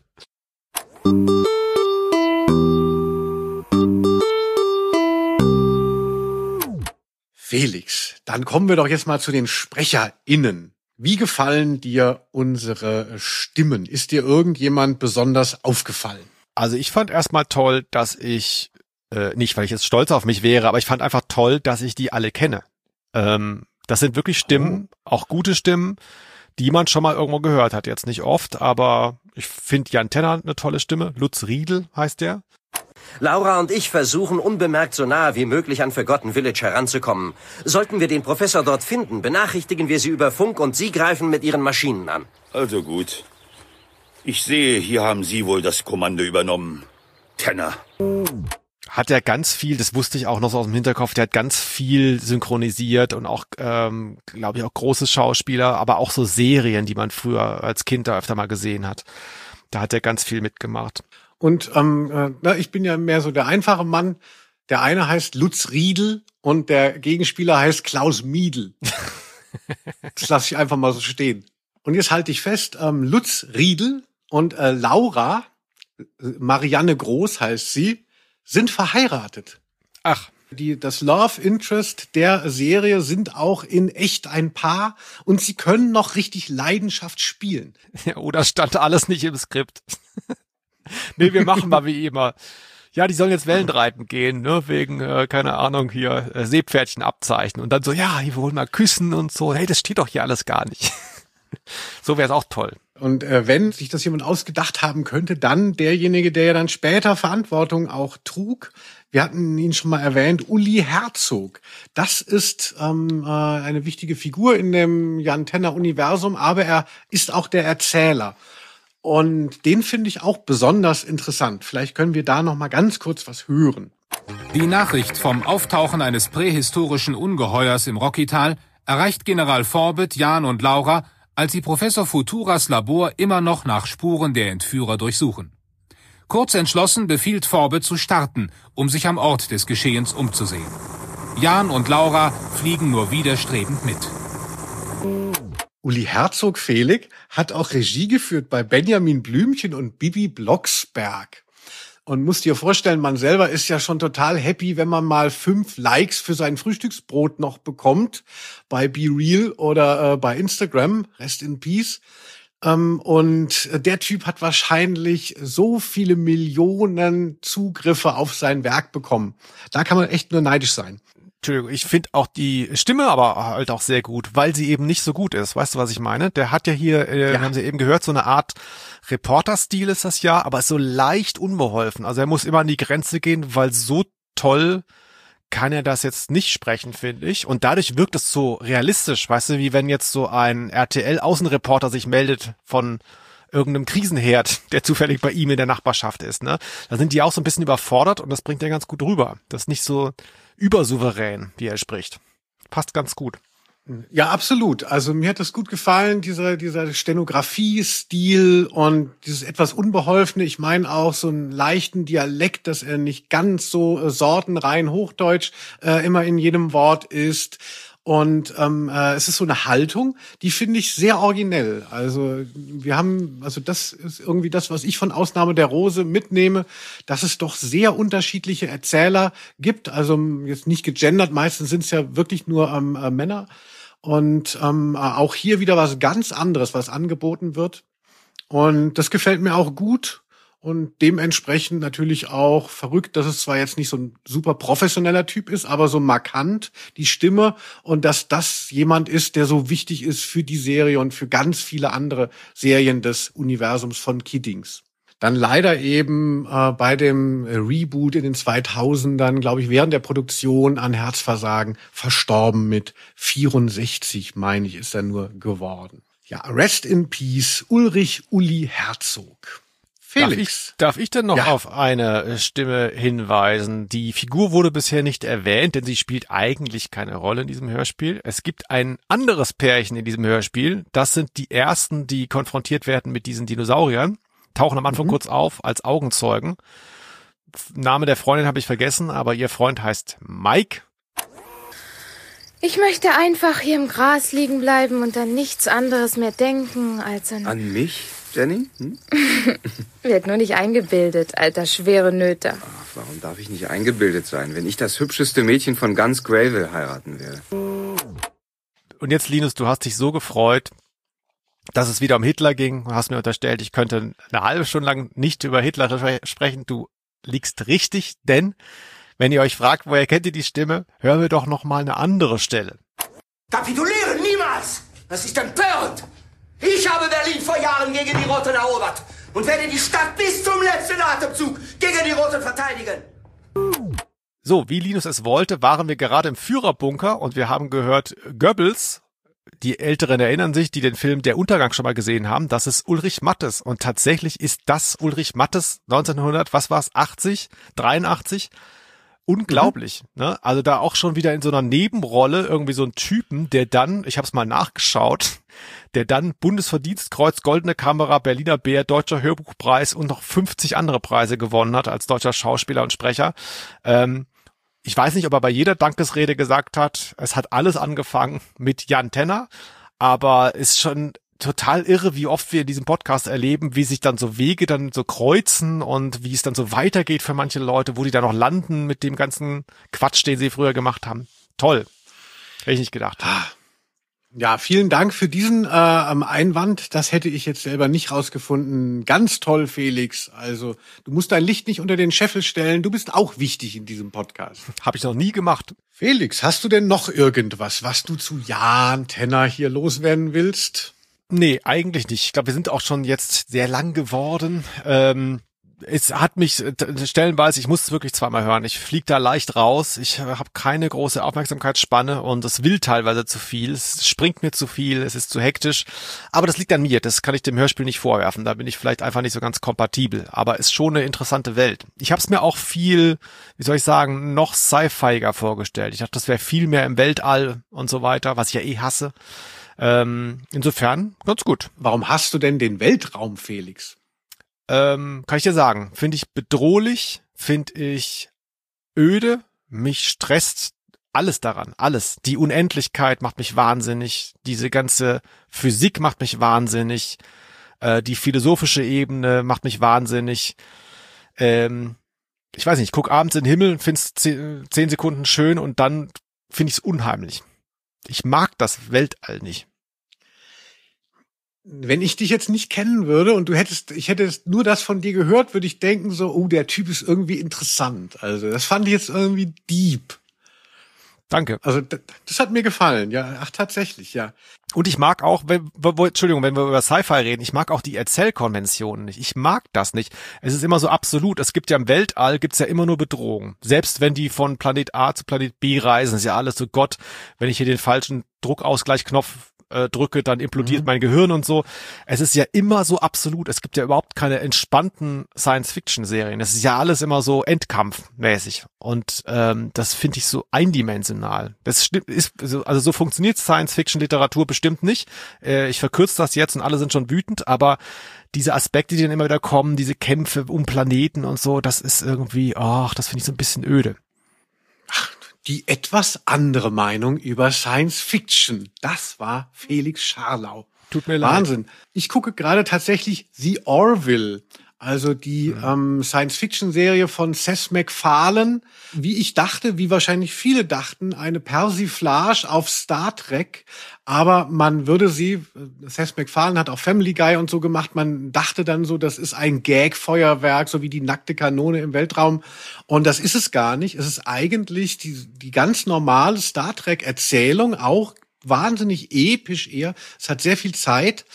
Felix, dann kommen wir doch jetzt mal zu den SprecherInnen. Wie gefallen dir unsere Stimmen? Ist dir irgendjemand besonders aufgefallen? Also ich fand erstmal toll, dass ich, äh, nicht weil ich jetzt stolz auf mich wäre, aber ich fand einfach toll, dass ich die alle kenne. Ähm, das sind wirklich Stimmen, oh. auch gute Stimmen, die man schon mal irgendwo gehört hat. Jetzt nicht oft, aber ich finde Jan Tenner eine tolle Stimme. Lutz Riedel heißt der. Laura und ich versuchen, unbemerkt so nahe wie möglich an Forgotten Village heranzukommen. Sollten wir den Professor dort finden, benachrichtigen wir Sie über Funk und Sie greifen mit Ihren Maschinen an. Also gut. Ich sehe, hier haben Sie wohl das Kommando übernommen. Tenner. Hat er ganz viel, das wusste ich auch noch so aus dem Hinterkopf, der hat ganz viel synchronisiert und auch, ähm, glaube ich, auch große Schauspieler, aber auch so Serien, die man früher als Kind da öfter mal gesehen hat. Da hat er ganz viel mitgemacht. Und ähm, äh, ich bin ja mehr so der einfache Mann. Der eine heißt Lutz Riedel und der Gegenspieler heißt Klaus Miedl. Das lasse ich einfach mal so stehen. Und jetzt halte ich fest, ähm, Lutz Riedel und äh, Laura, Marianne Groß heißt sie, sind verheiratet. Ach. Die, das Love Interest der Serie sind auch in echt ein Paar und sie können noch richtig Leidenschaft spielen. Ja, oder stand alles nicht im Skript? Nee, wir machen mal wie immer. Ja, die sollen jetzt Wellenreiten gehen, ne, wegen, äh, keine Ahnung, hier äh, Seepferdchen abzeichnen. Und dann so, ja, wir wollen mal küssen und so. Hey, das steht doch hier alles gar nicht. So wäre es auch toll. Und äh, wenn sich das jemand ausgedacht haben könnte, dann derjenige, der ja dann später Verantwortung auch trug. Wir hatten ihn schon mal erwähnt, Uli Herzog. Das ist ähm, äh, eine wichtige Figur in dem Jan Tenner-Universum, aber er ist auch der Erzähler. Und den finde ich auch besonders interessant. Vielleicht können wir da noch mal ganz kurz was hören. Die Nachricht vom Auftauchen eines prähistorischen Ungeheuers im Rockytal erreicht General Forbett, Jan und Laura, als sie Professor Futuras Labor immer noch nach Spuren der Entführer durchsuchen. Kurz entschlossen befiehlt Forbett zu starten, um sich am Ort des Geschehens umzusehen. Jan und Laura fliegen nur widerstrebend mit. Uli Herzog Felix hat auch Regie geführt bei Benjamin Blümchen und Bibi Blocksberg. Und muss dir vorstellen, man selber ist ja schon total happy, wenn man mal fünf Likes für sein Frühstücksbrot noch bekommt bei BeReal oder äh, bei Instagram. Rest in Peace. Ähm, und der Typ hat wahrscheinlich so viele Millionen Zugriffe auf sein Werk bekommen. Da kann man echt nur neidisch sein. Entschuldigung, ich finde auch die Stimme aber halt auch sehr gut, weil sie eben nicht so gut ist. Weißt du, was ich meine? Der hat ja hier, äh, ja. haben Sie eben gehört, so eine Art Reporter-Stil ist das ja, aber ist so leicht unbeholfen. Also er muss immer an die Grenze gehen, weil so toll kann er das jetzt nicht sprechen, finde ich. Und dadurch wirkt es so realistisch, weißt du, wie wenn jetzt so ein R T L-Außenreporter sich meldet von irgendeinem Krisenherd, der zufällig bei ihm in der Nachbarschaft ist, ne? Da sind die auch so ein bisschen überfordert und das bringt er ganz gut rüber. Das ist nicht so übersouverän, wie er spricht. Passt ganz gut. Ja, absolut. Also mir hat das gut gefallen, dieser dieser Stenografie-Stil und dieses etwas Unbeholfene. Ich meine auch so einen leichten Dialekt, dass er nicht ganz so äh, sortenrein Hochdeutsch äh, immer in jedem Wort ist. Und ähm, äh, es ist so eine Haltung, die finde ich sehr originell. Also wir haben, also das ist irgendwie das, was ich von Ausnahme der Rose mitnehme, dass es doch sehr unterschiedliche Erzähler gibt. Also jetzt nicht gegendert, meistens sind es ja wirklich nur ähm, äh, Männer. Und ähm, auch hier wieder was ganz anderes, was angeboten wird. Und das gefällt mir auch gut. Und dementsprechend natürlich auch verrückt, dass es zwar jetzt nicht so ein super professioneller Typ ist, aber so markant die Stimme und dass das jemand ist, der so wichtig ist für die Serie und für ganz viele andere Serien des Universums von Kiddings. Dann leider eben äh, bei dem Reboot in den zweitausendern, glaube ich, während der Produktion an Herzversagen verstorben mit vierundsechzig, meine ich, ist er nur geworden. Ja, rest in peace, Ulrich Uli Herzog. Felix. Darf ich, darf ich denn noch ja. auf eine Stimme hinweisen? Die Figur wurde bisher nicht erwähnt, denn sie spielt eigentlich keine Rolle in diesem Hörspiel. Es gibt ein anderes Pärchen in diesem Hörspiel. Das sind die ersten, die konfrontiert werden mit diesen Dinosauriern. Tauchen am Anfang mhm. kurz auf als Augenzeugen. Name der Freundin habe ich vergessen, aber ihr Freund heißt Mike. Ich möchte einfach hier im Gras liegen bleiben und an nichts anderes mehr denken als an... An mich, Jenny? Hm? Wird nur nicht eingebildet, alter schwere Nöter. Ach, warum darf ich nicht eingebildet sein, wenn ich das hübscheste Mädchen von ganz Greyville heiraten werde? Und jetzt, Linus, du hast dich so gefreut, dass es wieder um Hitler ging. Du hast mir unterstellt, ich könnte eine halbe Stunde lang nicht über Hitler sprechen. Du liegst richtig, denn... Wenn ihr euch fragt, woher kennt ihr die Stimme, hören wir doch noch mal eine andere Stelle. Kapitulieren niemals! Das ist empörend! Ich habe Berlin vor Jahren gegen die Roten erobert und werde die Stadt bis zum letzten Atemzug gegen die Roten verteidigen. So, wie Linus es wollte, waren wir gerade im Führerbunker und wir haben gehört, Goebbels, die Älteren erinnern sich, die den Film Der Untergang schon mal gesehen haben, das ist Ulrich Mattes. Und tatsächlich ist das Ulrich Mattes neunzehnhundert, was war's, achtzig, dreiundachtzig? Unglaublich, mhm. ne? Also da auch schon wieder in so einer Nebenrolle irgendwie so ein Typen, der dann, ich habe es mal nachgeschaut, der dann Bundesverdienstkreuz, Goldene Kamera, Berliner Bär, Deutscher Hörbuchpreis und noch fünfzig andere Preise gewonnen hat als deutscher Schauspieler und Sprecher. Ähm, ich weiß nicht, ob er bei jeder Dankesrede gesagt hat, es hat alles angefangen mit Jan Tenner, aber ist schon total irre, wie oft wir in diesem Podcast erleben, wie sich dann so Wege dann so kreuzen und wie es dann so weitergeht für manche Leute, wo die da noch landen mit dem ganzen Quatsch, den sie früher gemacht haben. Toll. Hätte ich nicht gedacht. Ja, vielen Dank für diesen äh, Einwand. Das hätte ich jetzt selber nicht rausgefunden. Ganz toll, Felix. Also, du musst dein Licht nicht unter den Scheffel stellen. Du bist auch wichtig in diesem Podcast. Habe ich noch nie gemacht. Felix, hast du denn noch irgendwas, was du zu Jan Tenner hier loswerden willst? Nee, eigentlich nicht. Ich glaube, wir sind auch schon jetzt sehr lang geworden. Ähm, es hat mich stellenweise, ich muss es wirklich zweimal hören. Ich fliege da leicht raus. Ich habe keine große Aufmerksamkeitsspanne und es will teilweise zu viel. Es springt mir zu viel, es ist zu hektisch. Aber das liegt an mir. Das kann ich dem Hörspiel nicht vorwerfen. Da bin ich vielleicht einfach nicht so ganz kompatibel. Aber es ist schon eine interessante Welt. Ich habe es mir auch viel, wie soll ich sagen, noch sci-fiiger vorgestellt. Ich dachte, das wäre viel mehr im Weltall und so weiter, was ich ja eh hasse. Ähm, insofern ganz gut. Warum hast du denn den Weltraum, Felix? Ähm, kann ich dir sagen, finde ich bedrohlich, finde ich öde, mich stresst alles daran, alles. Die Unendlichkeit macht mich wahnsinnig, diese ganze Physik macht mich wahnsinnig, äh, die philosophische Ebene macht mich wahnsinnig. Ähm, ich weiß nicht, ich gucke abends in den Himmel, finde es zehn, zehn Sekunden schön und dann finde ich es unheimlich. Ich mag das Weltall nicht. Wenn ich dich jetzt nicht kennen würde und du hättest, ich hätte nur das von dir gehört, würde ich denken so, oh, der Typ ist irgendwie interessant. Also das fand ich jetzt irgendwie deep. Danke. Also das, das hat mir gefallen, ja, ach tatsächlich, ja. Und ich mag auch, wenn, wo, Entschuldigung, wenn wir über Sci-Fi reden, ich mag auch die Erzählkonventionen nicht. Ich mag das nicht. Es ist immer so absolut. Es gibt ja im Weltall, gibt's ja immer nur Bedrohungen. Selbst wenn die von Planet A zu Planet B reisen, ist ja alles so Gott, wenn ich hier den falschen Druckausgleichknopf äh, drücke, dann implodiert mhm. mein Gehirn und so. Es ist ja immer so absolut. Es gibt ja überhaupt keine entspannten Science-Fiction-Serien. Es ist ja alles immer so endkampfmäßig. Und ähm, das finde ich so eindimensional. Das ist also so funktioniert Science-Fiction-Literatur bestimmt nicht. Äh, ich verkürze das jetzt und alle sind schon wütend, aber diese Aspekte, die dann immer wieder kommen, diese Kämpfe um Planeten und so, das ist irgendwie, ach, das finde ich so ein bisschen öde. Ach, die etwas andere Meinung über Science Fiction. Das war Felix Scharlau. Tut mir leid. Wahnsinn. Ich gucke gerade tatsächlich The Orville, also die mhm. ähm, Science-Fiction-Serie von Seth MacFarlane. Wie ich dachte, wie wahrscheinlich viele dachten, eine Persiflage auf Star Trek. Aber man würde sie, Seth MacFarlane hat auch Family Guy und so gemacht, man dachte dann so, das ist ein Gag-Feuerwerk, so wie die nackte Kanone im Weltraum. Und das ist es gar nicht. Es ist eigentlich die, die ganz normale Star Trek-Erzählung, auch wahnsinnig episch eher. Es hat sehr viel Zeit.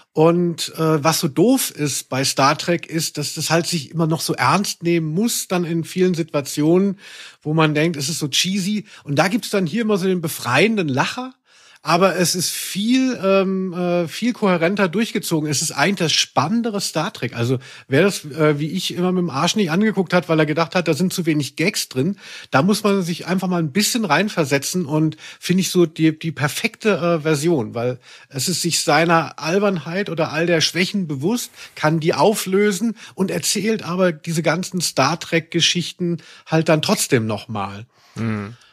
Und äh, was so doof ist bei Star Trek ist, dass das halt sich immer noch so ernst nehmen muss, dann in vielen Situationen, wo man denkt, es ist so cheesy. Und da gibt's dann hier immer so den befreienden Lacher. Aber es ist viel ähm, äh, viel kohärenter durchgezogen. Es ist eigentlich das spannendere Star Trek. Also wer das äh, wie ich immer mit dem Arsch nicht angeguckt hat, weil er gedacht hat, da sind zu wenig Gags drin, da muss man sich einfach mal ein bisschen reinversetzen und finde ich so die die perfekte äh, Version, weil es ist sich seiner Albernheit oder all der Schwächen bewusst, kann die auflösen und erzählt aber diese ganzen Star Trek Geschichten halt dann trotzdem nochmal. Mhm.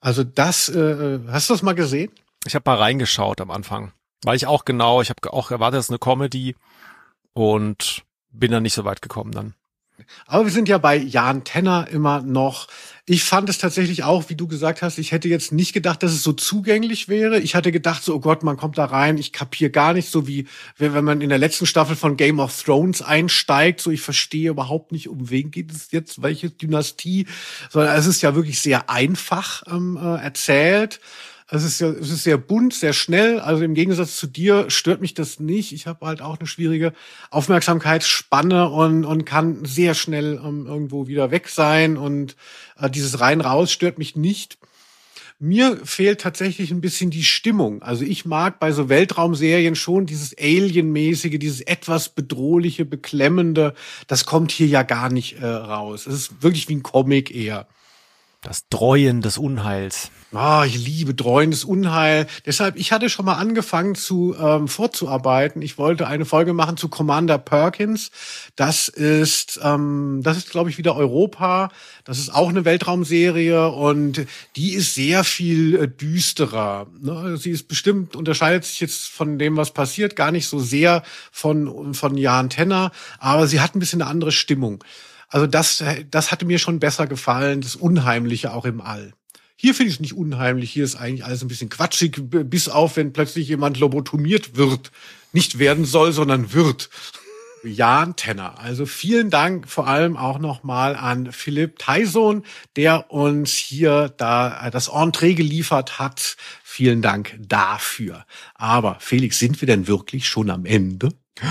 Also das, äh, hast du das mal gesehen? Ich habe mal reingeschaut am Anfang, weil ich auch genau, ich habe auch erwartet, das ist eine Comedy und bin dann nicht so weit gekommen dann. Aber wir sind ja bei Jan Tenner immer noch. Ich fand es tatsächlich auch, wie du gesagt hast, ich hätte jetzt nicht gedacht, dass es so zugänglich wäre. Ich hatte gedacht, so, oh Gott, man kommt da rein, ich kapiere gar nicht, so wie wenn man in der letzten Staffel von Game of Thrones einsteigt, so ich verstehe überhaupt nicht, um wen geht es jetzt, welche Dynastie, sondern es ist ja wirklich sehr einfach ähm, äh, erzählt. Es ist ja, es ist sehr bunt, sehr schnell. Also im Gegensatz zu dir stört mich das nicht. Ich habe halt auch eine schwierige Aufmerksamkeitsspanne und und kann sehr schnell ähm, irgendwo wieder weg sein. Und äh, dieses rein-raus stört mich nicht. Mir fehlt tatsächlich ein bisschen die Stimmung. Also ich mag bei so Weltraumserien schon dieses Alien-mäßige, dieses etwas bedrohliche, beklemmende. Das kommt hier ja gar nicht äh, raus. Es ist wirklich wie ein Comic eher. Das Dreuen des Unheils. Ah, ich liebe dreuendes Unheil. Deshalb, ich hatte schon mal angefangen zu ähm, vorzuarbeiten. Ich wollte eine Folge machen zu Commander Perkins. Das ist, ähm, das ist, glaube ich, wieder Europa. Das ist auch eine Weltraumserie und die ist sehr viel äh, düsterer. Ne? Sie ist bestimmt, unterscheidet sich jetzt von dem, was passiert, gar nicht so sehr von von Jan Tenner, aber sie hat ein bisschen eine andere Stimmung. Also das, das hatte mir schon besser gefallen, das Unheimliche auch im All. Hier finde ich es nicht unheimlich, hier ist eigentlich alles ein bisschen quatschig, bis auf, wenn plötzlich jemand lobotomiert wird. Nicht werden soll, sondern wird. Jan Tenner. Also vielen Dank vor allem auch nochmal an Philipp Taison, der uns hier da das Entree geliefert hat. Vielen Dank dafür. Aber Felix, sind wir denn wirklich schon am Ende?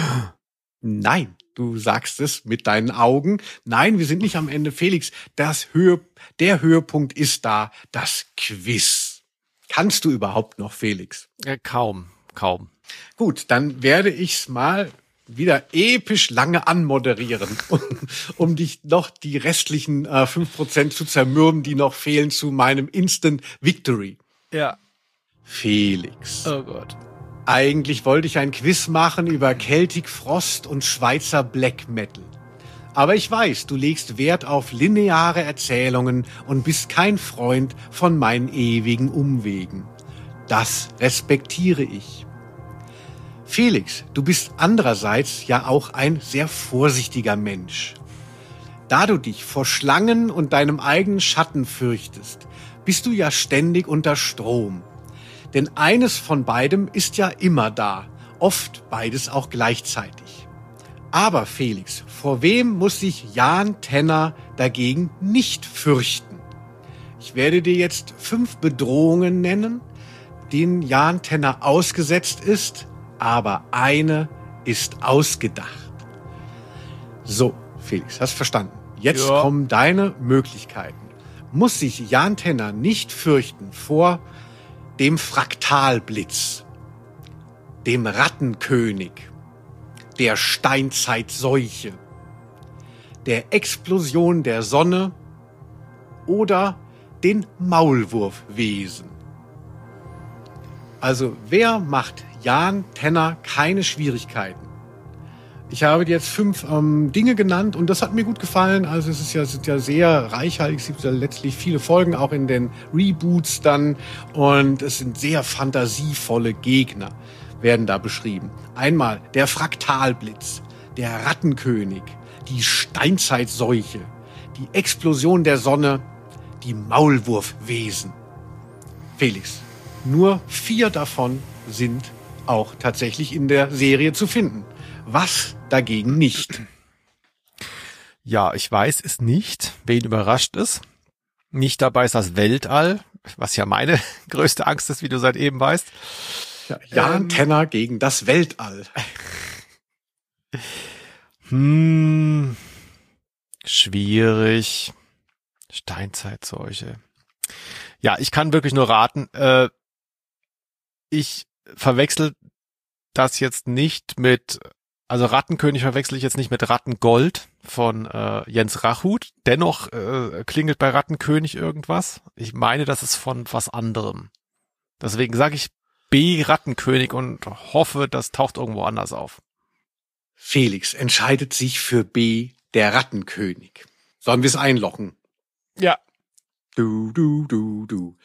Nein. Du sagst es mit deinen Augen. Nein, wir sind nicht am Ende. Felix, das Höhe, der Höhepunkt ist da, das Quiz. Kannst du überhaupt noch, Felix? Ja, kaum, kaum. Gut, dann werde ich's mal wieder episch lange anmoderieren, um, um dich noch die restlichen äh, fünf Prozent zu zermürben, die noch fehlen zu meinem Instant Victory. Ja. Felix. Oh Gott. Eigentlich wollte ich ein Quiz machen über Celtic Frost und Schweizer Black Metal. Aber ich weiß, du legst Wert auf lineare Erzählungen und bist kein Freund von meinen ewigen Umwegen. Das respektiere ich. Felix, du bist andererseits ja auch ein sehr vorsichtiger Mensch. Da du dich vor Schlangen und deinem eigenen Schatten fürchtest, bist du ja ständig unter Strom. Denn eines von beidem ist ja immer da, oft beides auch gleichzeitig. Aber Felix, vor wem muss sich Jan Tenner dagegen nicht fürchten? Ich werde dir jetzt fünf Bedrohungen nennen, denen Jan Tenner ausgesetzt ist, aber eine ist ausgedacht. So, Felix, hast verstanden? Jetzt ja. kommen deine Möglichkeiten. Muss sich Jan Tenner nicht fürchten vor dem Fraktalblitz, dem Rattenkönig, der Steinzeitseuche, der Explosion der Sonne oder den Maulwurfwesen. Also wer macht Jan Tenner keine Schwierigkeiten? Ich habe dir jetzt fünf ähm, Dinge genannt und das hat mir gut gefallen. Also es ist ja, es sind ja sehr reichhaltig, es gibt ja letztlich viele Folgen, auch in den Reboots dann. Und es sind sehr fantasievolle Gegner, werden da beschrieben. Einmal der Fraktalblitz, der Rattenkönig, die Steinzeitseuche, die Explosion der Sonne, die Maulwurfwesen. Felix, nur vier davon sind auch tatsächlich in der Serie zu finden. Was dagegen nicht? Ja, ich weiß es nicht. Wen überrascht es? Nicht dabei ist das Weltall, was ja meine größte Angst ist, wie du seit eben weißt. Ja, Jan ähm, Tenner gegen das Weltall. Hm, schwierig. Steinzeitseuche. Ja, ich kann wirklich nur raten. Äh, ich verwechsel das jetzt nicht mit, also Rattenkönig verwechsel ich jetzt nicht mit Rattengold von äh, Jens Rachut. Dennoch äh, klingelt bei Rattenkönig irgendwas. Ich meine, das ist von was anderem. Deswegen sage ich B, Rattenkönig, und hoffe, das taucht irgendwo anders auf. Felix entscheidet sich für B, der Rattenkönig. Sollen wir es einloggen? Ja. Du, du, du, du.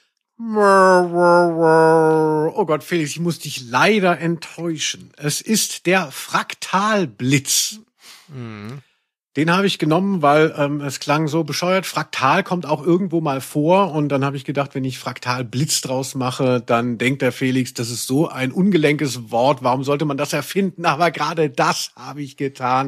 Oh Gott, Felix, ich muss dich leider enttäuschen. Es ist der Fraktalblitz. Mhm. Den habe ich genommen, weil ähm, es klang so bescheuert. Fraktal kommt auch irgendwo mal vor und dann habe ich gedacht, wenn ich Fraktalblitz draus mache, dann denkt der Felix, das ist so ein ungelenkes Wort. Warum sollte man das erfinden? Aber gerade das habe ich getan.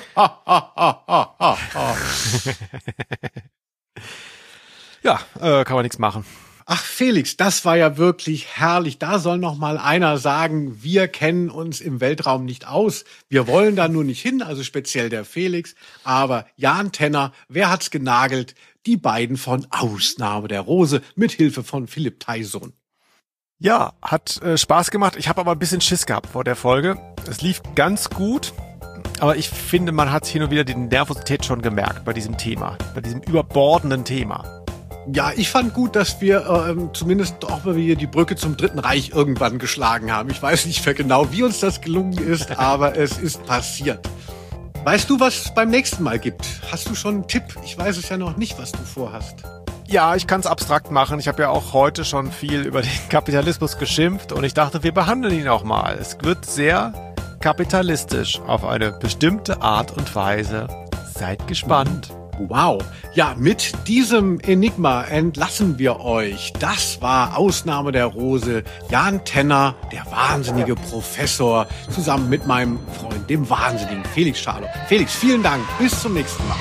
Ja, äh, kann man nichts machen. Ach Felix, das war ja wirklich herrlich. Da soll noch mal einer sagen, wir kennen uns im Weltraum nicht aus. Wir wollen da nur nicht hin, also speziell der Felix. Aber Jan Tenner, wer hat's genagelt? Die beiden von Ausnahme der Rose mit Hilfe von Philipp Tyson. Ja, hat äh, Spaß gemacht. Ich habe aber ein bisschen Schiss gehabt vor der Folge. Es lief ganz gut, aber ich finde, man hat hin und wieder die Nervosität schon gemerkt bei diesem Thema, bei diesem überbordenden Thema. Ja, ich fand gut, dass wir ähm, zumindest auch mal wieder die Brücke zum Dritten Reich irgendwann geschlagen haben. Ich weiß nicht mehr genau, wie uns das gelungen ist, aber es ist passiert. Weißt du, was es beim nächsten Mal gibt? Hast du schon einen Tipp? Ich weiß es ja noch nicht, was du vorhast. Ja, ich kann es abstrakt machen. Ich habe ja auch heute schon viel über den Kapitalismus geschimpft und ich dachte, wir behandeln ihn auch mal. Es wird sehr kapitalistisch auf eine bestimmte Art und Weise. Seid gespannt. Wow. Ja, mit diesem Enigma entlassen wir euch. Das war Ausnahme der Rose. Jan Tenner, der wahnsinnige Professor, zusammen mit meinem Freund, dem wahnsinnigen Felix Scharloch. Felix, vielen Dank. Bis zum nächsten Mal.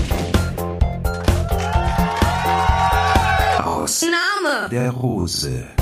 Ausnahme der Rose.